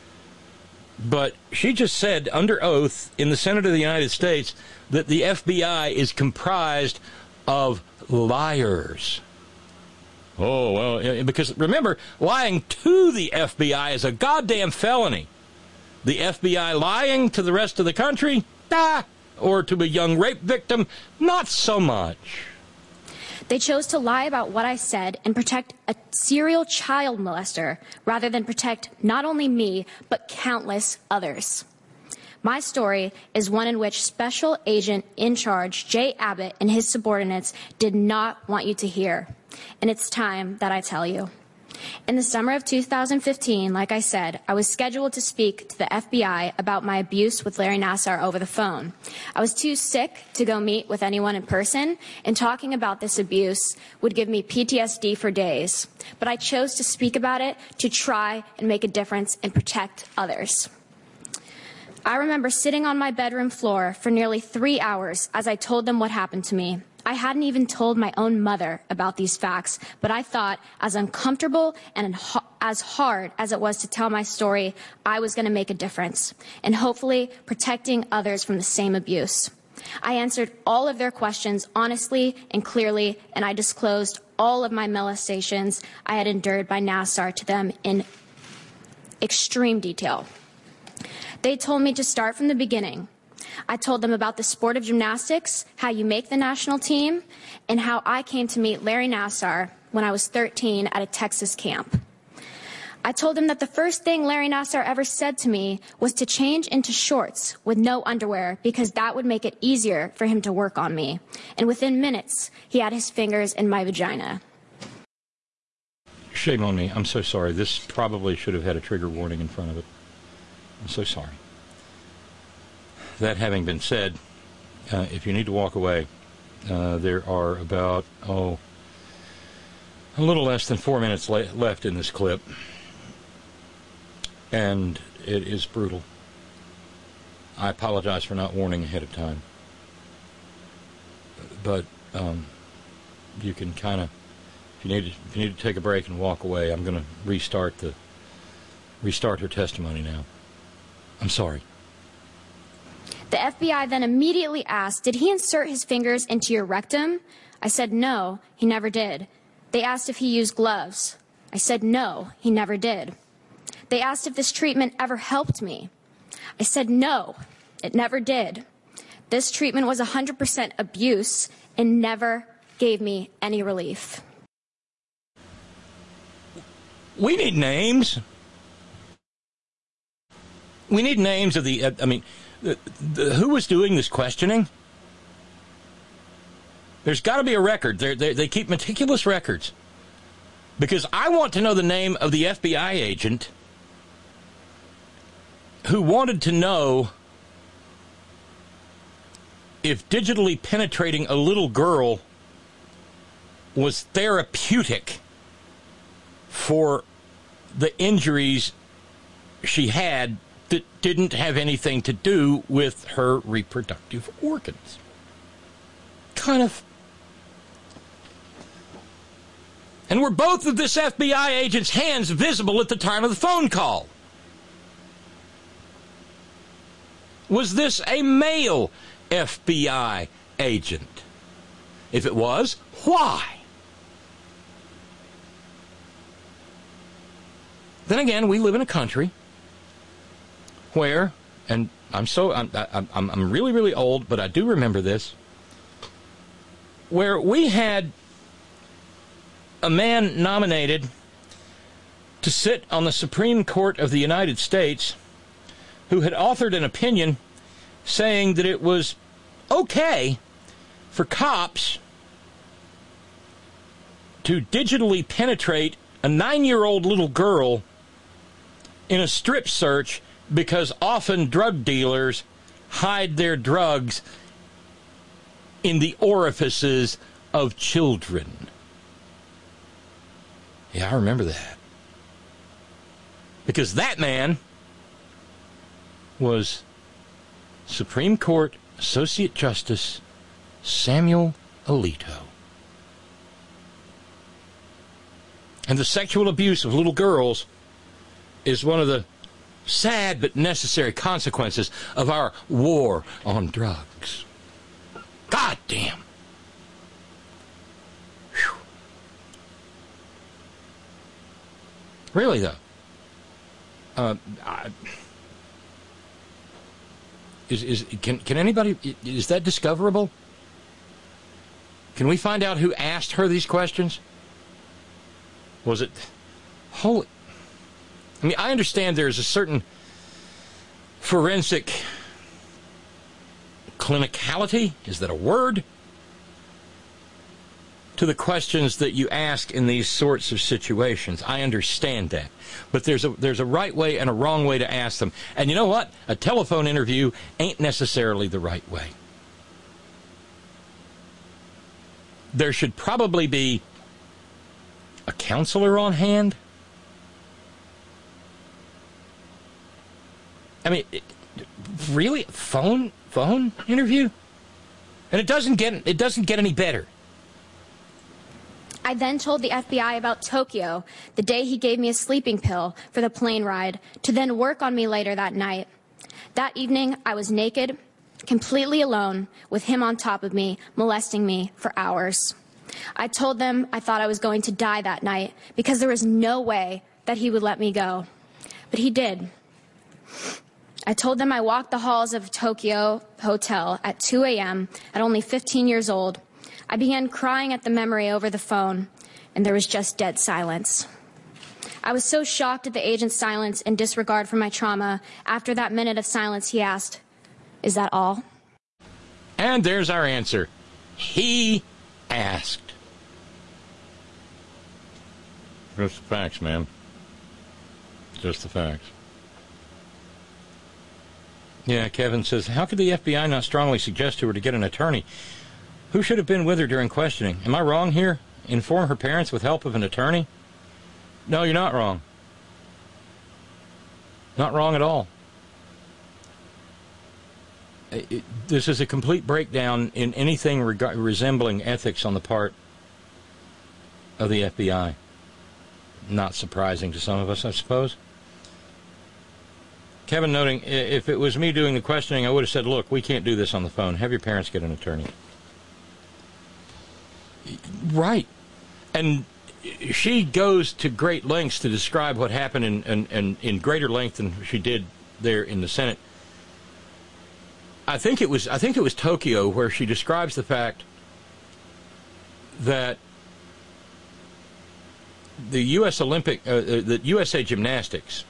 but she just said under oath in the Senate of the United States that the F B I is comprised of liars. Oh, well, because remember, lying to the F B I is a goddamn felony. The F B I lying to the rest of the country, ah, or to a young rape victim, not so much.
They chose to lie about what I said and protect a serial child molester rather than protect not only me, but countless others. My story is one in which Special Agent in Charge Jay Abbott and his subordinates did not want you to hear. And it's time that I tell you. In the summer of two thousand fifteen, like I said, I was scheduled to speak to the F B I about my abuse with Larry Nassar over the phone. I was too sick to go meet with anyone in person, and talking about this abuse would give me P T S D for days. But I chose to speak about it to try and make a difference and protect others. I remember sitting on my bedroom floor for nearly three hours as I told them what happened to me. I hadn't even told my own mother about these facts, but I thought as uncomfortable and as hard as it was to tell my story, I was going to make a difference, and hopefully protecting others from the same abuse. I answered all of their questions honestly and clearly, and I disclosed all of my molestations I had endured by Nassar to them in extreme detail. They told me to start from the beginning. I told them about the sport of gymnastics, how you make the national team, and how I came to meet Larry Nassar when I was thirteen at a Texas camp. I told them that the first thing Larry Nassar ever said to me was to change into shorts with no underwear because that would make it easier for him to work on me. And within minutes, he had his fingers in my vagina.
Shame on me. I'm so sorry. This probably should have had a trigger warning in front of it. I'm so sorry. That having been said, uh, if you need to walk away, uh, there are about, oh, a little less than four minutes le- left in this clip. And it is brutal. I apologize for not warning ahead of time. But um, you can kind of, if you need to, if you need to take a break and walk away, I'm going to restart the, restart her testimony now. I'm sorry.
The F B I then immediately asked, did he insert his fingers into your rectum? I said, no, he never did. They asked if he used gloves. I said, no, he never did. They asked if this treatment ever helped me. I said, no, it never did. This treatment was one hundred percent abuse and never gave me any relief.
We need names. We need names of the, uh, I mean, the, the, who was doing this questioning? There's got to be a record. They're, they they keep meticulous records. Because I want to know the name of the F B I agent who wanted to know if digitally penetrating a little girl was therapeutic for the injuries she had that didn't have anything to do with her reproductive organs. kind of... And were both of this F B I agent's hands visible at the time of the phone call? Was this a male F B I agent? If it was, why? Then again, we live in a country where, and I'm so I'm I'm, I'm really really old, but I do remember this, where we had a man nominated to sit on the Supreme Court of the United States who had authored an opinion saying that it was okay for cops to digitally penetrate a nine-year-old little girl in a strip search because often drug dealers hide their drugs in the orifices of children. Yeah, I remember that. Because that man was Supreme Court Associate Justice Samuel Alito. And the sexual abuse of little girls is one of the sad but necessary consequences of our war on drugs. God damn. Whew. Really, though. Uh, I, is is can can anybody, is that discoverable? Can we find out who asked her these questions? Was it holy? I mean, I understand there's a certain forensic clinicality, is that a word, to the questions that you ask in these sorts of situations. I understand that. But there's a there's a right way and a wrong way to ask them. And you know what? A telephone interview ain't necessarily the right way. There should probably be a counselor on hand. I mean, it, really? Phone phone interview? And it doesn't get it doesn't get any better.
I then told the F B I about Tokyo, the day he gave me a sleeping pill for the plane ride, to then work on me later that night. That evening, I was naked, completely alone, with him on top of me, molesting me for hours. I told them I thought I was going to die that night because there was no way that he would let me go. But he did. I told them I walked the halls of Tokyo Hotel at two a.m. at only fifteen years old. I began crying at the memory over the phone, and there was just dead silence. I was so shocked at the agent's silence and disregard for my trauma. After that minute of silence, he asked, "Is that all?"
And there's our answer. He asked. Just the facts, man. Just the facts. Yeah, Kevin says, how could the F B I not strongly suggest to her to get an attorney? Who should have been with her during questioning? Am I wrong here? Inform her parents with help of an attorney? No, you're not wrong. Not wrong at all. It, it, this is a complete breakdown in anything reg- resembling ethics on the part of the F B I. Not surprising to some of us, I suppose. Kevin noting, if it was me doing the questioning, I would have said, look, we can't do this on the phone. Have your parents get an attorney. Right. And she goes to great lengths to describe what happened in, in, in, in greater length than she did there in the Senate. I think it was I think it was Tokyo where she describes the fact that the U S Olympic, uh, the U S A Gymnastics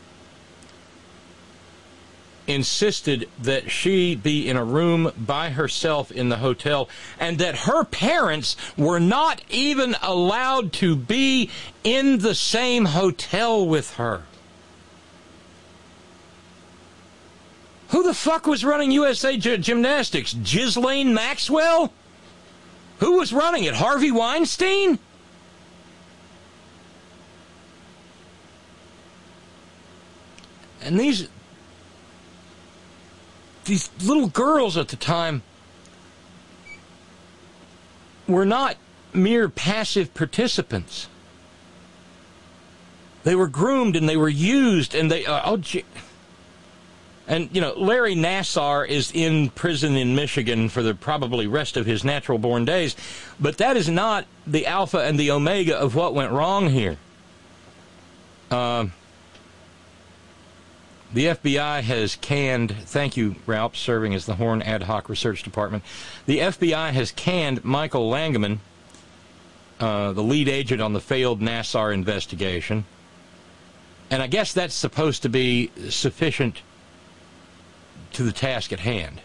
insisted that she be in a room by herself in the hotel, and that her parents were not even allowed to be in the same hotel with her. Who the fuck was running U S A G- Gymnastics? Ghislaine Maxwell? Who was running it? Harvey Weinstein? And these these little girls at the time were not mere passive participants. They were groomed and they were used, and they, uh, oh, gee. And, you know, Larry Nassar is in prison in Michigan for the probably rest of his natural-born days, but that is not the alpha and the omega of what went wrong here. Uh, the F B I has canned, thank you, Ralph, serving as the Horn Ad Hoc Research Department. The F B I has canned Michael Langeman, uh, the lead agent on the failed Nassar investigation. And I guess that's supposed to be sufficient to the task at hand.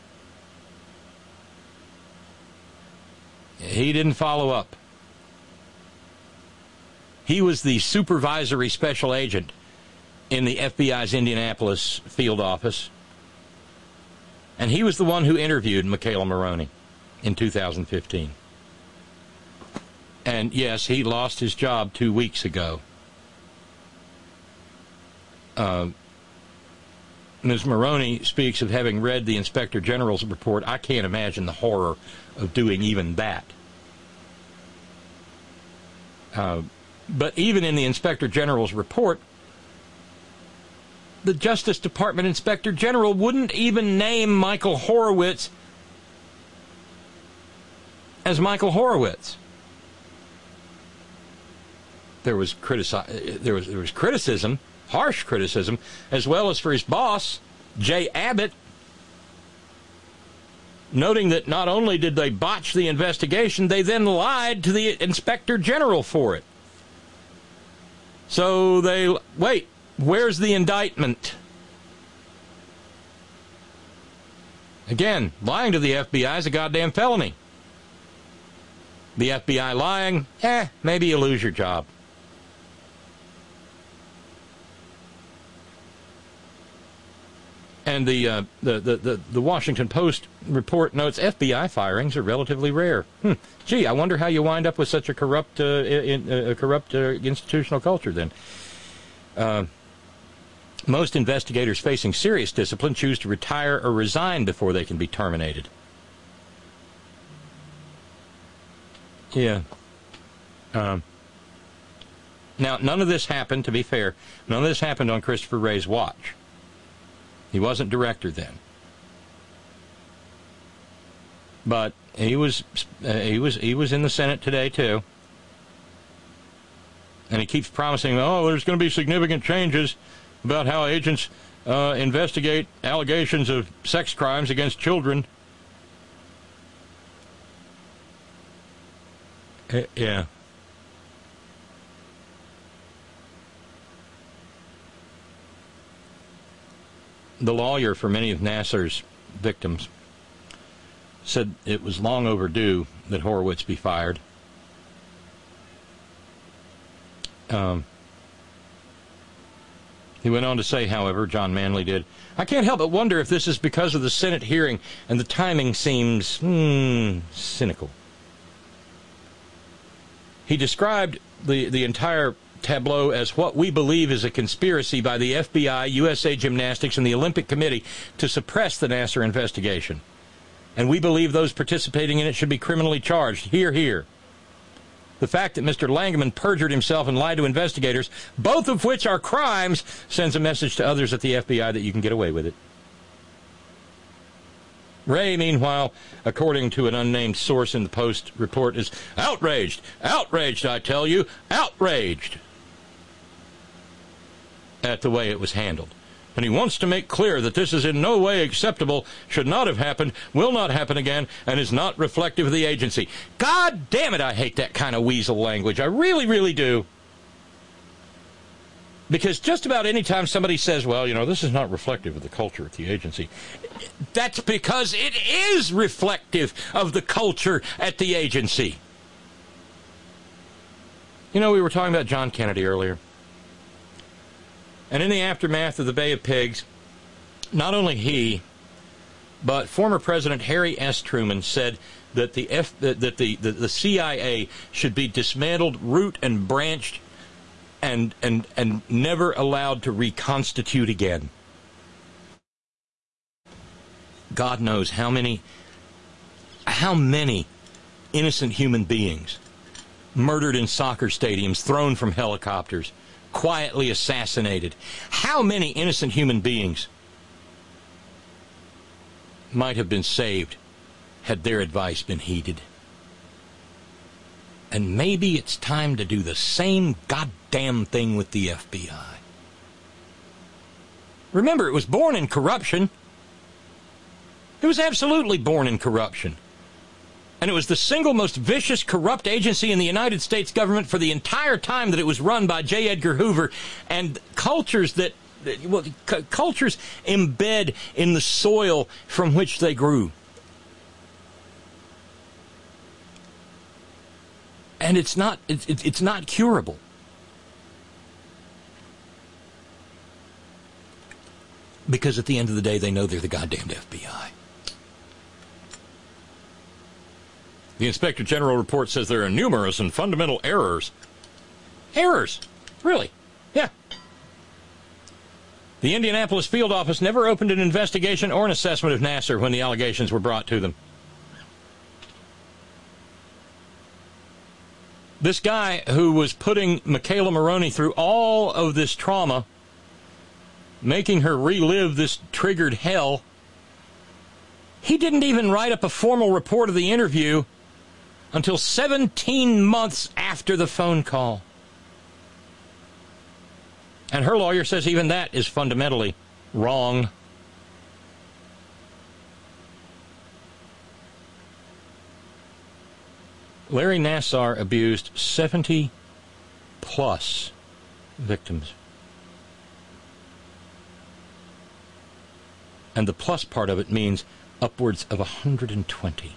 He didn't follow up. He was the supervisory special agent in the F B I's Indianapolis field office, and he was the one who interviewed Michaela Maroney in two thousand fifteen. And yes, he lost his job two weeks ago. Uh, Miz Maroney speaks of having read the Inspector General's report. I can't imagine the horror of doing even that. Uh, but even in the Inspector General's report, the Justice Department Inspector General wouldn't even name Michael Horowitz as Michael Horowitz. There was critici- there was there was criticism, harsh criticism, as well as for his boss, Jay Abbott, noting that not only did they botch the investigation, they then lied to the Inspector General for it. So they, wait, where's the indictment? Again, lying to the F B I is a goddamn felony. The F B I lying, eh, maybe you lose your job. And the, uh, the, the, the, the Washington Post report notes F B I firings are relatively rare. Hmm. Gee, I wonder how you wind up with such a corrupt, uh, in, uh, a corrupt uh, institutional culture then. Uh, most investigators facing serious discipline choose to retire or resign before they can be terminated. Yeah. Um, now, none of this happened, to be fair, none of this happened on Christopher Wray's watch. He wasn't director then, but he was uh, he was he was in the Senate today too, and he keeps promising, oh, there's going to be significant changes about how agents uh, investigate allegations of sex crimes against children. Uh, yeah. The lawyer for many of Nassar's victims said it was long overdue that Horowitz be fired. Um, he went on to say, however, John Manley did, I can't help but wonder if this is because of the Senate hearing and the timing seems, hmm, cynical. He described the, the entire tableau as what we believe is a conspiracy by the F B I, U S A Gymnastics, and the Olympic Committee to suppress the Nassar investigation. And we believe those participating in it should be criminally charged. Hear, hear. The fact that Mister Langeman perjured himself and lied to investigators, both of which are crimes, sends a message to others at the F B I that you can get away with it. Wray, meanwhile, according to an unnamed source in the Post report, is outraged. Outraged, I tell you. Outraged at the way it was handled. And he wants to make clear that this is in no way acceptable, should not have happened, will not happen again, and is not reflective of the agency. God damn it, I hate that kind of weasel language. I really, really do. Because just about any time somebody says, well, you know, this is not reflective of the culture at the agency, that's because it is reflective of the culture at the agency. You know, we were talking about John Kennedy earlier. And in the aftermath of the Bay of Pigs, not only he, but former President Harry S. Truman said that the F, that the, the, the C I A should be dismantled, root and branched, and and and never allowed to reconstitute again. God knows how many how many innocent human beings murdered in soccer stadiums, thrown from helicopters, quietly assassinated. How many innocent human beings might have been saved had their advice been heeded? And maybe it's time to do the same goddamn thing with the F B I. Remember, it was born in corruption. It was absolutely born in corruption. And it was the single most vicious, corrupt agency in the United States government for the entire time that it was run by J. Edgar Hoover. And cultures that, well, c- cultures embed in the soil from which they grew. And it's not, it's, it's not curable. Because at the end of the day, they know they're the goddamned F B I. The Inspector General report says there are numerous and fundamental errors. Errors? Really? Yeah. The Indianapolis field office never opened an investigation or an assessment of Nassar when the allegations were brought to them. This guy who was putting Michaela Maroney through all of this trauma, making her relive this triggered hell, he didn't even write up a formal report of the interview until seventeen months after the phone call. And her lawyer says even that is fundamentally wrong. Larry Nassar abused seventy plus victims. And the plus part of it means upwards of one hundred twenty.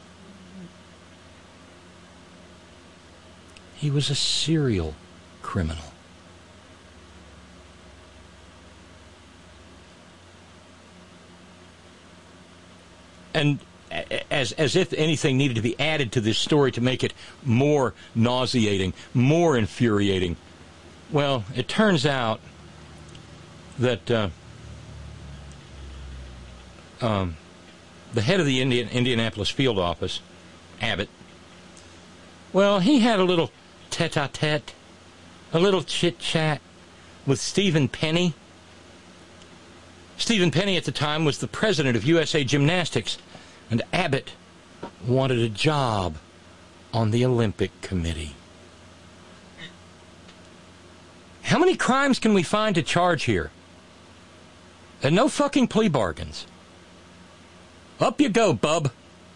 He was a serial criminal. And as as if anything needed to be added to this story to make it more nauseating, more infuriating, well, it turns out that uh, um, the head of the Indian, Indianapolis field office, Abbott, well, he had a little tete-a-tete, a little chit-chat with Stephen Penny. Stephen Penny at the time was the president of U S A Gymnastics, and Abbott wanted a job on the Olympic Committee. How many crimes can we find to charge here? And no fucking plea bargains. Up you go, bub.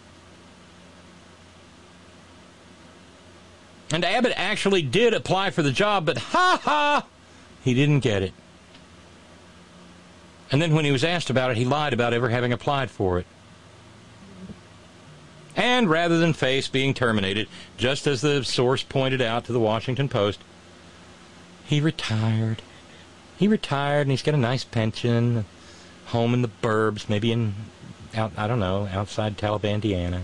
And Abbott actually did apply for the job, but ha-ha, he didn't get it. And then when he was asked about it, he lied about ever having applied for it. And rather than face being terminated, just as the source pointed out to the Washington Post, he retired. He retired, and he's got a nice pension, a home in the burbs, maybe in, out, I don't know, outside Talibandiana.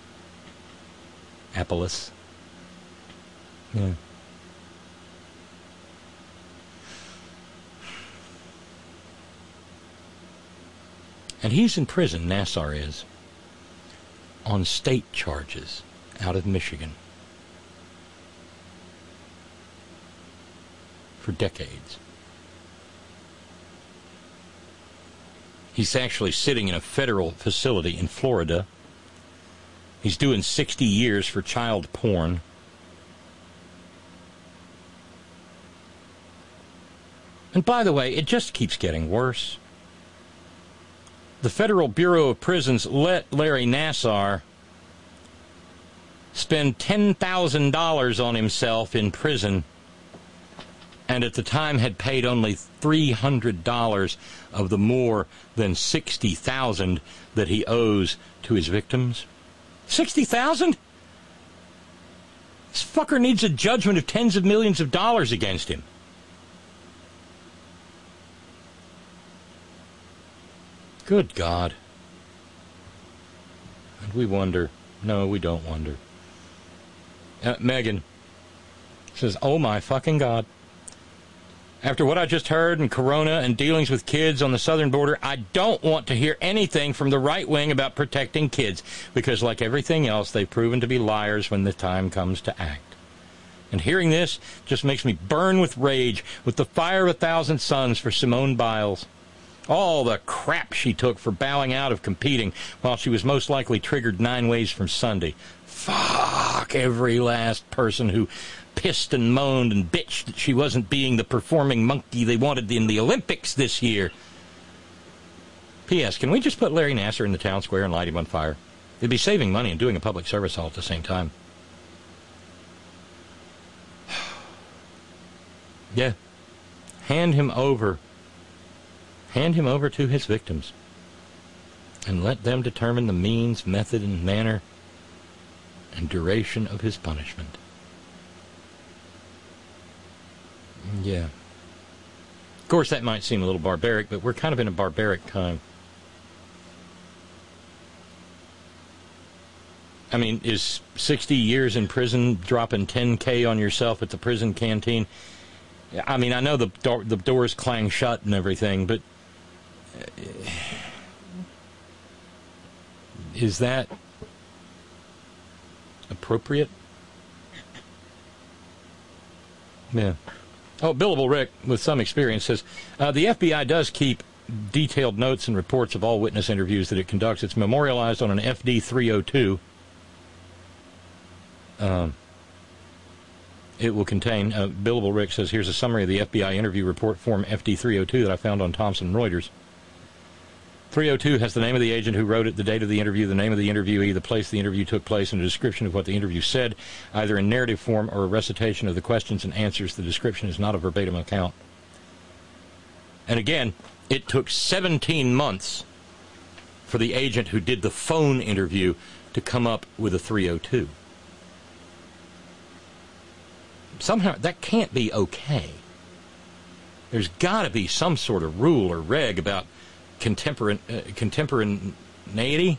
Appolis. Yeah. And he's in prison, Nassar is, on state charges out of Michigan for decades. He's actually sitting in a federal facility in Florida. He's doing sixty years for child porn. And by the way, it just keeps getting worse. The Federal Bureau of Prisons let Larry Nassar spend ten thousand dollars on himself in prison, and at the time had paid only three hundred dollars of the more than sixty thousand dollars that he owes to his victims. sixty thousand dollars? This fucker needs a judgment of tens of millions of dollars against him. Good God. And we wonder. No, we don't wonder. Uh, Megan says, oh my fucking God. After what I just heard and Corona and dealings with kids on the southern border, I don't want to hear anything from the right wing about protecting kids, because like everything else, they've proven to be liars when the time comes to act. And hearing this just makes me burn with rage, with the fire of a thousand suns for Simone Biles. All the crap she took for bowing out of competing while she was most likely triggered nine ways from Sunday. Fuck every last person who pissed and moaned and bitched that she wasn't being the performing monkey they wanted in the Olympics this year. P S. Can we just put Larry Nassar in the town square and light him on fire? It'd be saving money and doing a public service all at the same time. Yeah. Hand him over. Hand him over to his victims. And let them determine the means, method, and manner and duration of his punishment. Yeah. Of course, that might seem a little barbaric, but we're kind of in a barbaric time. I mean, is sixty years in prison dropping ten K on yourself at the prison canteen? I mean, I know the door, the doors clang shut and everything, but is that appropriate? Yeah. Oh, Billable Rick, with some experience, says, uh, the F B I does keep detailed notes and reports of all witness interviews that it conducts. It's memorialized on an F D three oh two. Um, it will contain, uh, Billable Rick says, here's a summary of the F B I interview report form F D three oh two that I found on Thomson Reuters. three oh two has the name of the agent who wrote it, the date of the interview, the name of the interviewee, the place the interview took place, and a description of what the interview said, either in narrative form or a recitation of the questions and answers. The description is not a verbatim account. And again, it took seventeen months for the agent who did the phone interview to come up with a three oh two. Somehow, that can't be okay. There's got to be some sort of rule or reg about Contemporan, uh, contemporaneity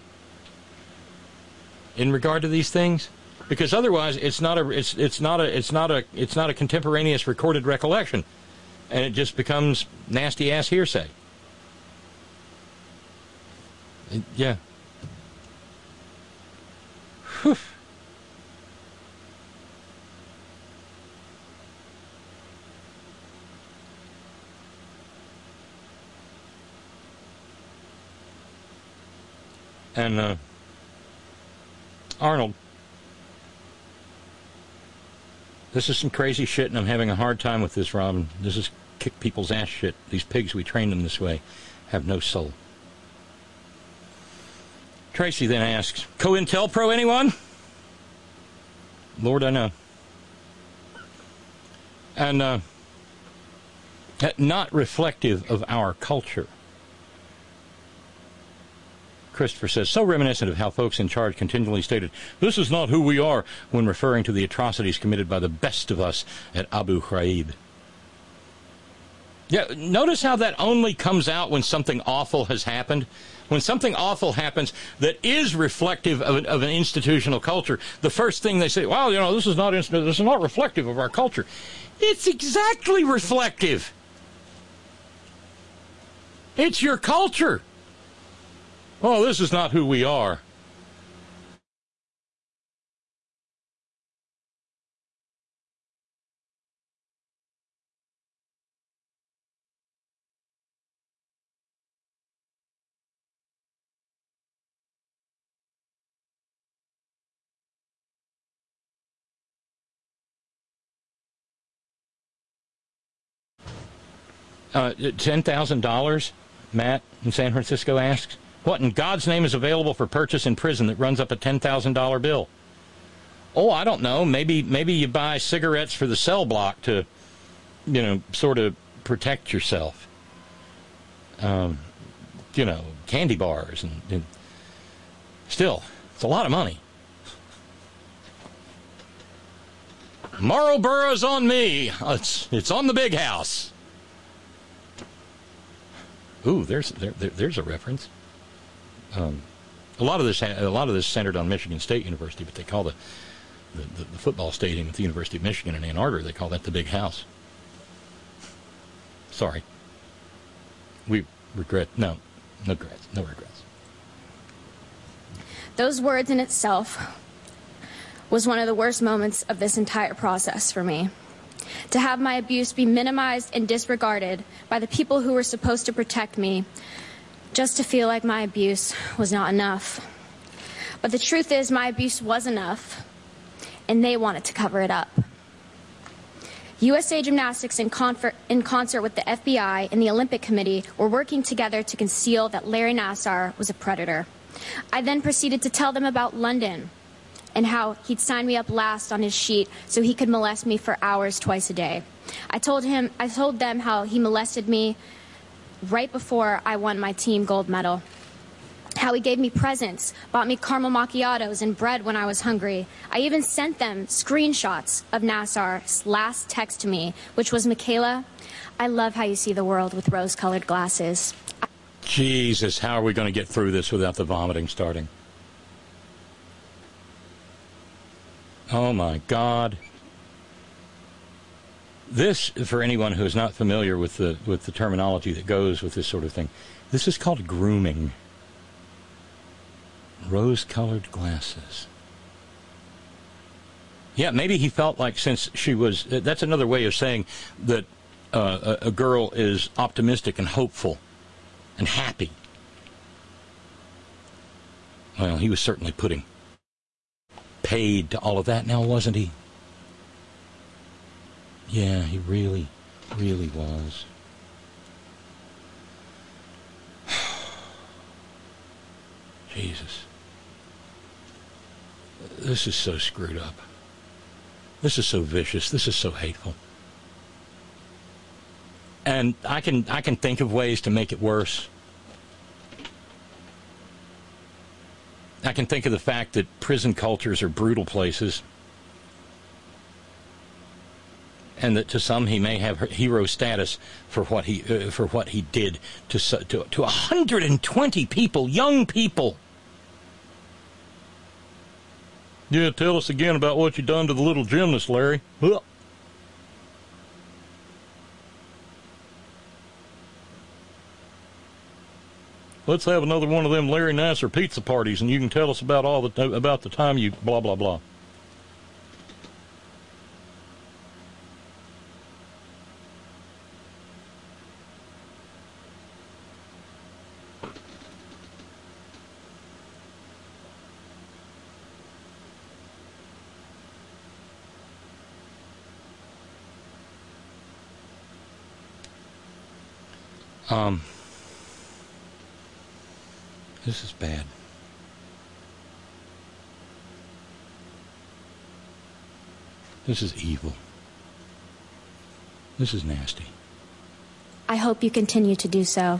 in regard to these things, because otherwise it's not a it's it's not a it's not a it's not a contemporaneous recorded recollection, and it just becomes nasty ass hearsay. It, yeah. Whew. And, uh, Arnold, this is some crazy shit, and I'm having a hard time with this, Robin. This is kick people's ass shit. These pigs, we train them this way, have no soul. Tracy then asks, COINTELPRO, anyone? Lord, I know. And, uh, not reflective of our culture. Christopher says, so reminiscent of how folks in charge continually stated, this is not who we are, when referring to the atrocities committed by the best of us at Abu Ghraib. Yeah, notice how that only comes out when something awful has happened. When something awful happens that is reflective of an, of an institutional culture, the first thing they say, well, you know, this is not this is not reflective of our culture. It's exactly reflective. It's your culture. Oh, this is not who we are. Uh, ten thousand dollars, Matt in San Francisco asks. What in God's name is available for purchase in prison that runs up a ten thousand dollar bill? Oh, I don't know. Maybe maybe you buy cigarettes for the cell block to, you know, sort of protect yourself. Um, you know, candy bars. and, and Still, it's a lot of money. Marlboro's on me. It's, it's on the big house. Ooh, there's there, there, there's a reference. Um, a lot of this, a lot of this centered on Michigan State University, but they call the the, the, the football stadium at the University of Michigan in Ann Arbor, they call that the Big House. Sorry. We regret. No. No regrets. No regrets.
Those words in itself was one of the worst moments of this entire process for me. To have my abuse be minimized and disregarded by the people who were supposed to protect me, just to feel like my abuse was not enough. But the truth is, my abuse was enough, and they wanted to cover it up. U S A Gymnastics, in, confer- in concert with the F B I and the Olympic Committee, were working together to conceal that Larry Nassar was a predator. I then proceeded to tell them about London and how he'd signed me up last on his sheet so he could molest me for hours twice a day. I told him, I told them how he molested me right before I won my team gold medal. How he gave me presents, bought me caramel macchiatos and bread when I was hungry. I even sent them screenshots of Nassar's last text to me, which was, "Michaela, I love how you see the world with rose-colored glasses."
Jesus, how are we going to get through this without the vomiting starting? Oh, my God. This, for anyone who is not familiar with the with the terminology that goes with this sort of thing, this is called grooming. Rose-colored glasses. Yeah, maybe he felt like since she was... That's another way of saying that uh, a, a girl is optimistic and hopeful and happy. Well, he was certainly putting paid to all of that now, wasn't he? Yeah, he really, really was. Jesus. This is so screwed up. This is so vicious. This is so hateful. And I can I can think of ways to make it worse. I can think of the fact that prison cultures are brutal places. And that to some he may have hero status for what he uh, for what he did to to to one hundred twenty people, young people. Yeah, tell us again about what you done to the little gymnast, Larry. Ugh. Let's have another one of them Larry Nassar pizza parties, and you can tell us about all the about the time you blah blah blah. Um, this is bad. This is evil. This is nasty.
I hope you continue to do so.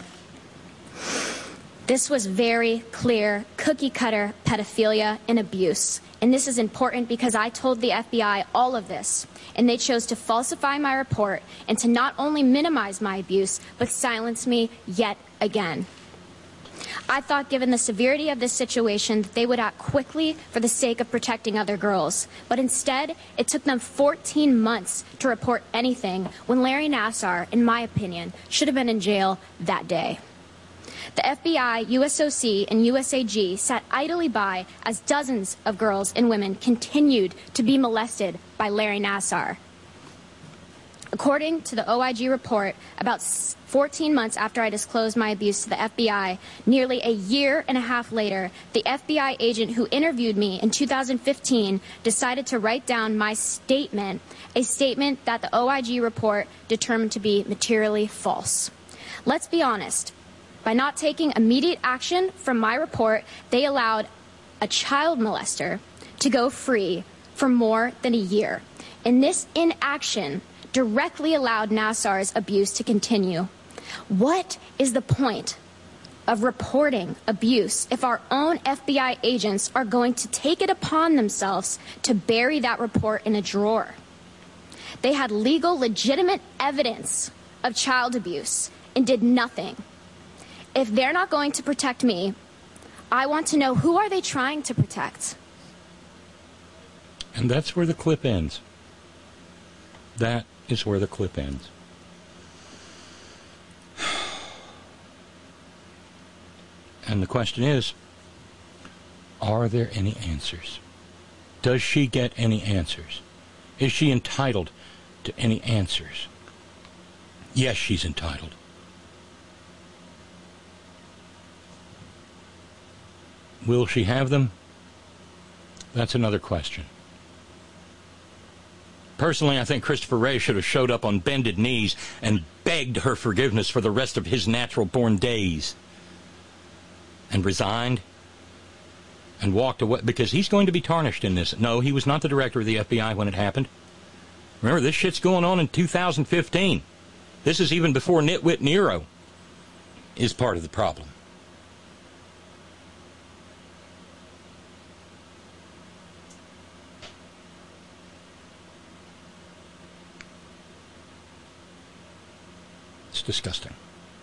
This was very clear cookie-cutter pedophilia and abuse. And this is important because I told the F B I all of this, and they chose to falsify my report and to not only minimize my abuse, but silence me yet again. I thought, given the severity of this situation, that they would act quickly for the sake of protecting other girls. But instead, it took them fourteen months to report anything when Larry Nassar, in my opinion, should have been in jail that day. The F B I, U S O C, and U S A G sat idly by as dozens of girls and women continued to be molested by Larry Nassar. According to the O I G report, about fourteen months after I disclosed my abuse to the F B I, nearly a year and a half later, the F B I agent who interviewed me in two thousand fifteen decided to write down my statement, a statement that the O I G report determined to be materially false. Let's be honest. By not taking immediate action from my report, they allowed a child molester to go free for more than a year. And this inaction directly allowed Nassar's abuse to continue. What is the point of reporting abuse if our own F B I agents are going to take it upon themselves to bury that report in a drawer? They had legal, legitimate evidence of child abuse and did nothing. If they're not going to protect me, I want to know, who are they trying to protect?
And that's where the clip ends. That is where the clip ends. And the question is, are there any answers? Does she get any answers? Is she entitled to any answers? Yes, she's entitled. Will she have them? That's another question. Personally, I think Christopher Wray should have showed up on bended knees and begged her forgiveness for the rest of his natural-born days. And resigned. And walked away, because he's going to be tarnished in this. No, he was not the director of the F B I when it happened. Remember, this shit's going on in two thousand fifteen. This is even before Nitwit Nero is part of the problem. It's disgusting.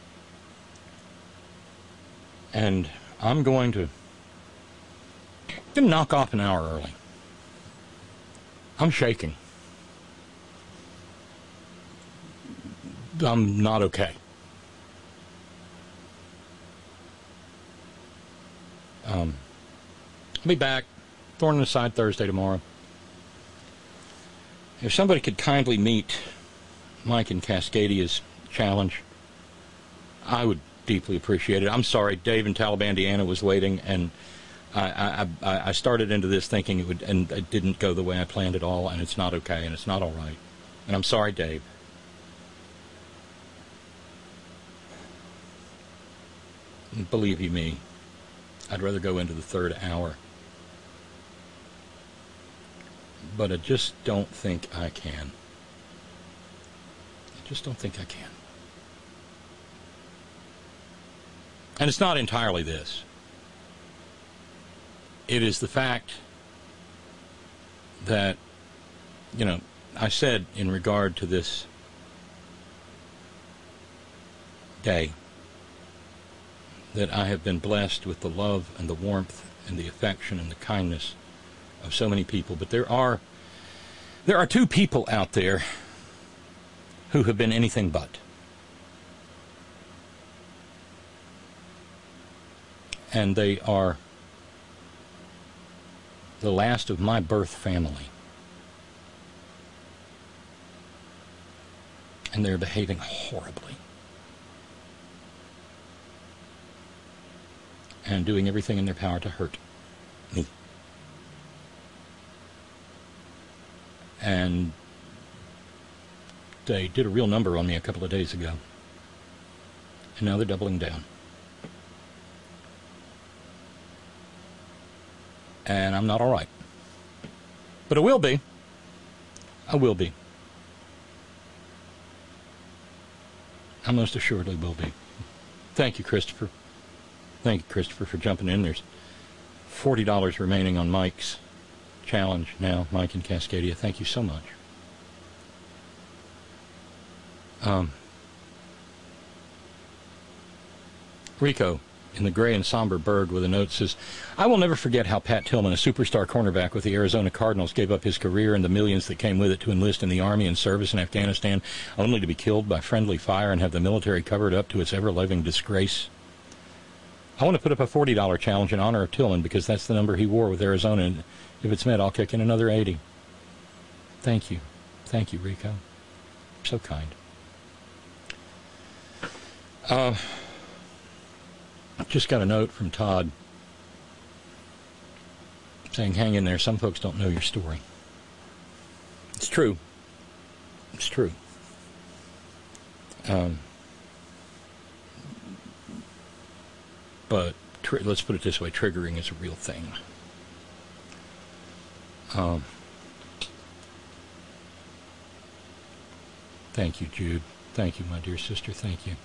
And I'm going to Gonna knock off an hour early. I'm shaking. I'm not okay. Um, I'll be back. Thorn in the side Thursday tomorrow. If somebody could kindly meet Mike and Cascadia's challenge, I would deeply appreciate it. I'm sorry, Dave in Talibandiana was waiting, and I, I, I started into this thinking it would, and it didn't go the way I planned at all, and it's not okay, and it's not all right. And I'm sorry, Dave. And believe you me, I'd rather go into the third hour. But I just don't think I can. I just don't think I can. And it's not entirely this. It is the fact that, you know, I said in regard to this day that I have been blessed with the love and the warmth and the affection and the kindness of so many people. But there are, there are two people out there who have been anything but. And they are the last of my birth family. And they're behaving horribly. And doing everything in their power to hurt me. And they did a real number on me a couple of days ago. And now they're doubling down. And I'm not all right. But I will be. I will be. I most assuredly will be. Thank you, Christopher. Thank you, Christopher, for jumping in. There's forty dollars remaining on Mike's challenge now, Mike in Cascadia. Thank you so much. Um, Rico in the gray and somber Berg with a note says, I will never forget how Pat Tillman, a superstar cornerback with the Arizona Cardinals, gave up his career and the millions that came with it to enlist in the Army and service in Afghanistan, only to be killed by friendly fire and have the military covered up to its ever-living disgrace. I want to put up a forty dollars challenge in honor of Tillman because that's the number he wore with Arizona, and if it's met, I'll kick in another eighty. Thank you. Thank you, Rico. So kind. Uh... Just got a note from Todd saying, hang in there, some folks don't know your story. It's true. It's true. Um, but tr- let's put it this way, triggering is a real thing. Um, thank you, Jude. Thank you, my dear sister. Thank you.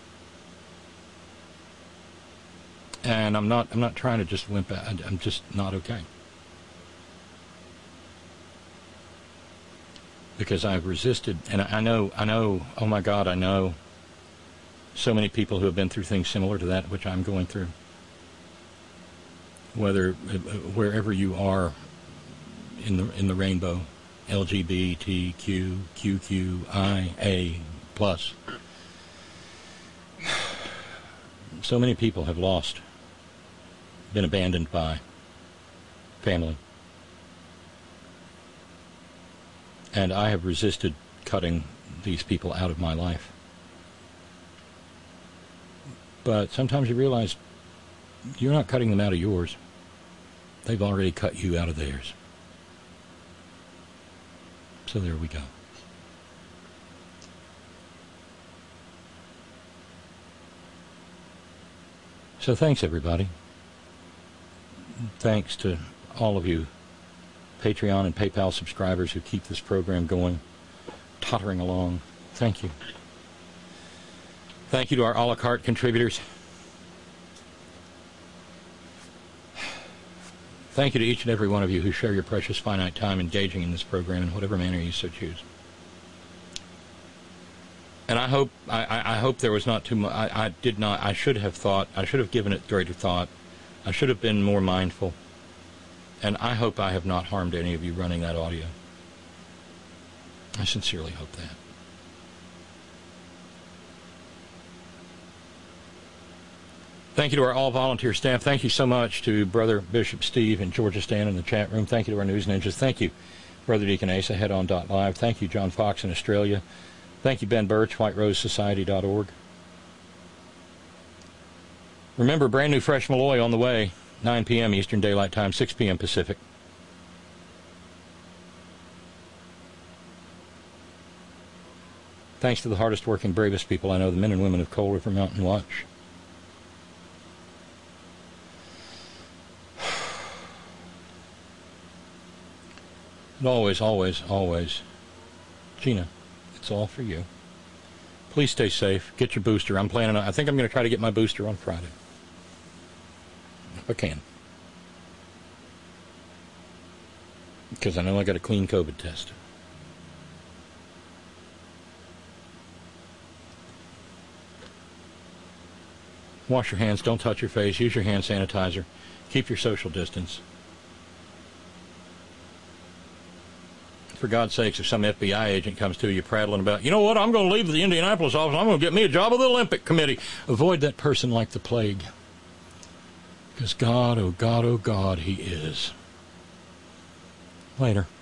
And I'm not I'm not trying to just wimp out. I'm just not okay. Because I've resisted, and I know, I know, oh my God, I know so many people who have been through things similar to that which I'm going through. Whether, wherever you are in the in the rainbow, L G B T Q, Q Q I A plus. So many people have lost been abandoned by family. And I have resisted cutting these people out of my life. But sometimes you realize you're not cutting them out of yours. They've already cut you out of theirs. So there we go. So thanks, everybody. Thanks to all of you Patreon and PayPal subscribers who keep this program going, tottering along. Thank you. Thank you to our a la carte contributors. Thank you to each and every one of you who share your precious finite time engaging in this program in whatever manner you so choose. And I hope I, I hope there was not too much. I, I did not. I should have thought. I should have given it greater thought. I should have been more mindful. And I hope I have not harmed any of you running that audio. I sincerely hope that. Thank you to our all-volunteer staff. Thank you so much to Brother Bishop Steve and Georgia Stan in the chat room. Thank you to our news ninjas. Thank you, Brother Deacon Asa, head on dot live. Thank you, John Fox in Australia. Thank you, Ben Birch, white rose society dot org. Remember, brand new Fresh Malloy on the way, nine p.m. Eastern Daylight Time, six p.m. Pacific. Thanks to the hardest working, bravest people I know, the men and women of Coal River Mountain Watch. And always, always, always, Gina, it's all for you. Please stay safe. Get your booster. I'm planning on, I think I'm going to try to get my booster on Friday. If I can. Because I know I got a clean COVID test. Wash your hands. Don't touch your face. Use your hand sanitizer. Keep your social distance. For God's sakes, if some F B I agent comes to you prattling about, you know what, I'm going to leave the Indianapolis office, I'm going to get me a job with the Olympic Committee. Avoid that person like the plague. Because God, oh God, oh God, he is. Later.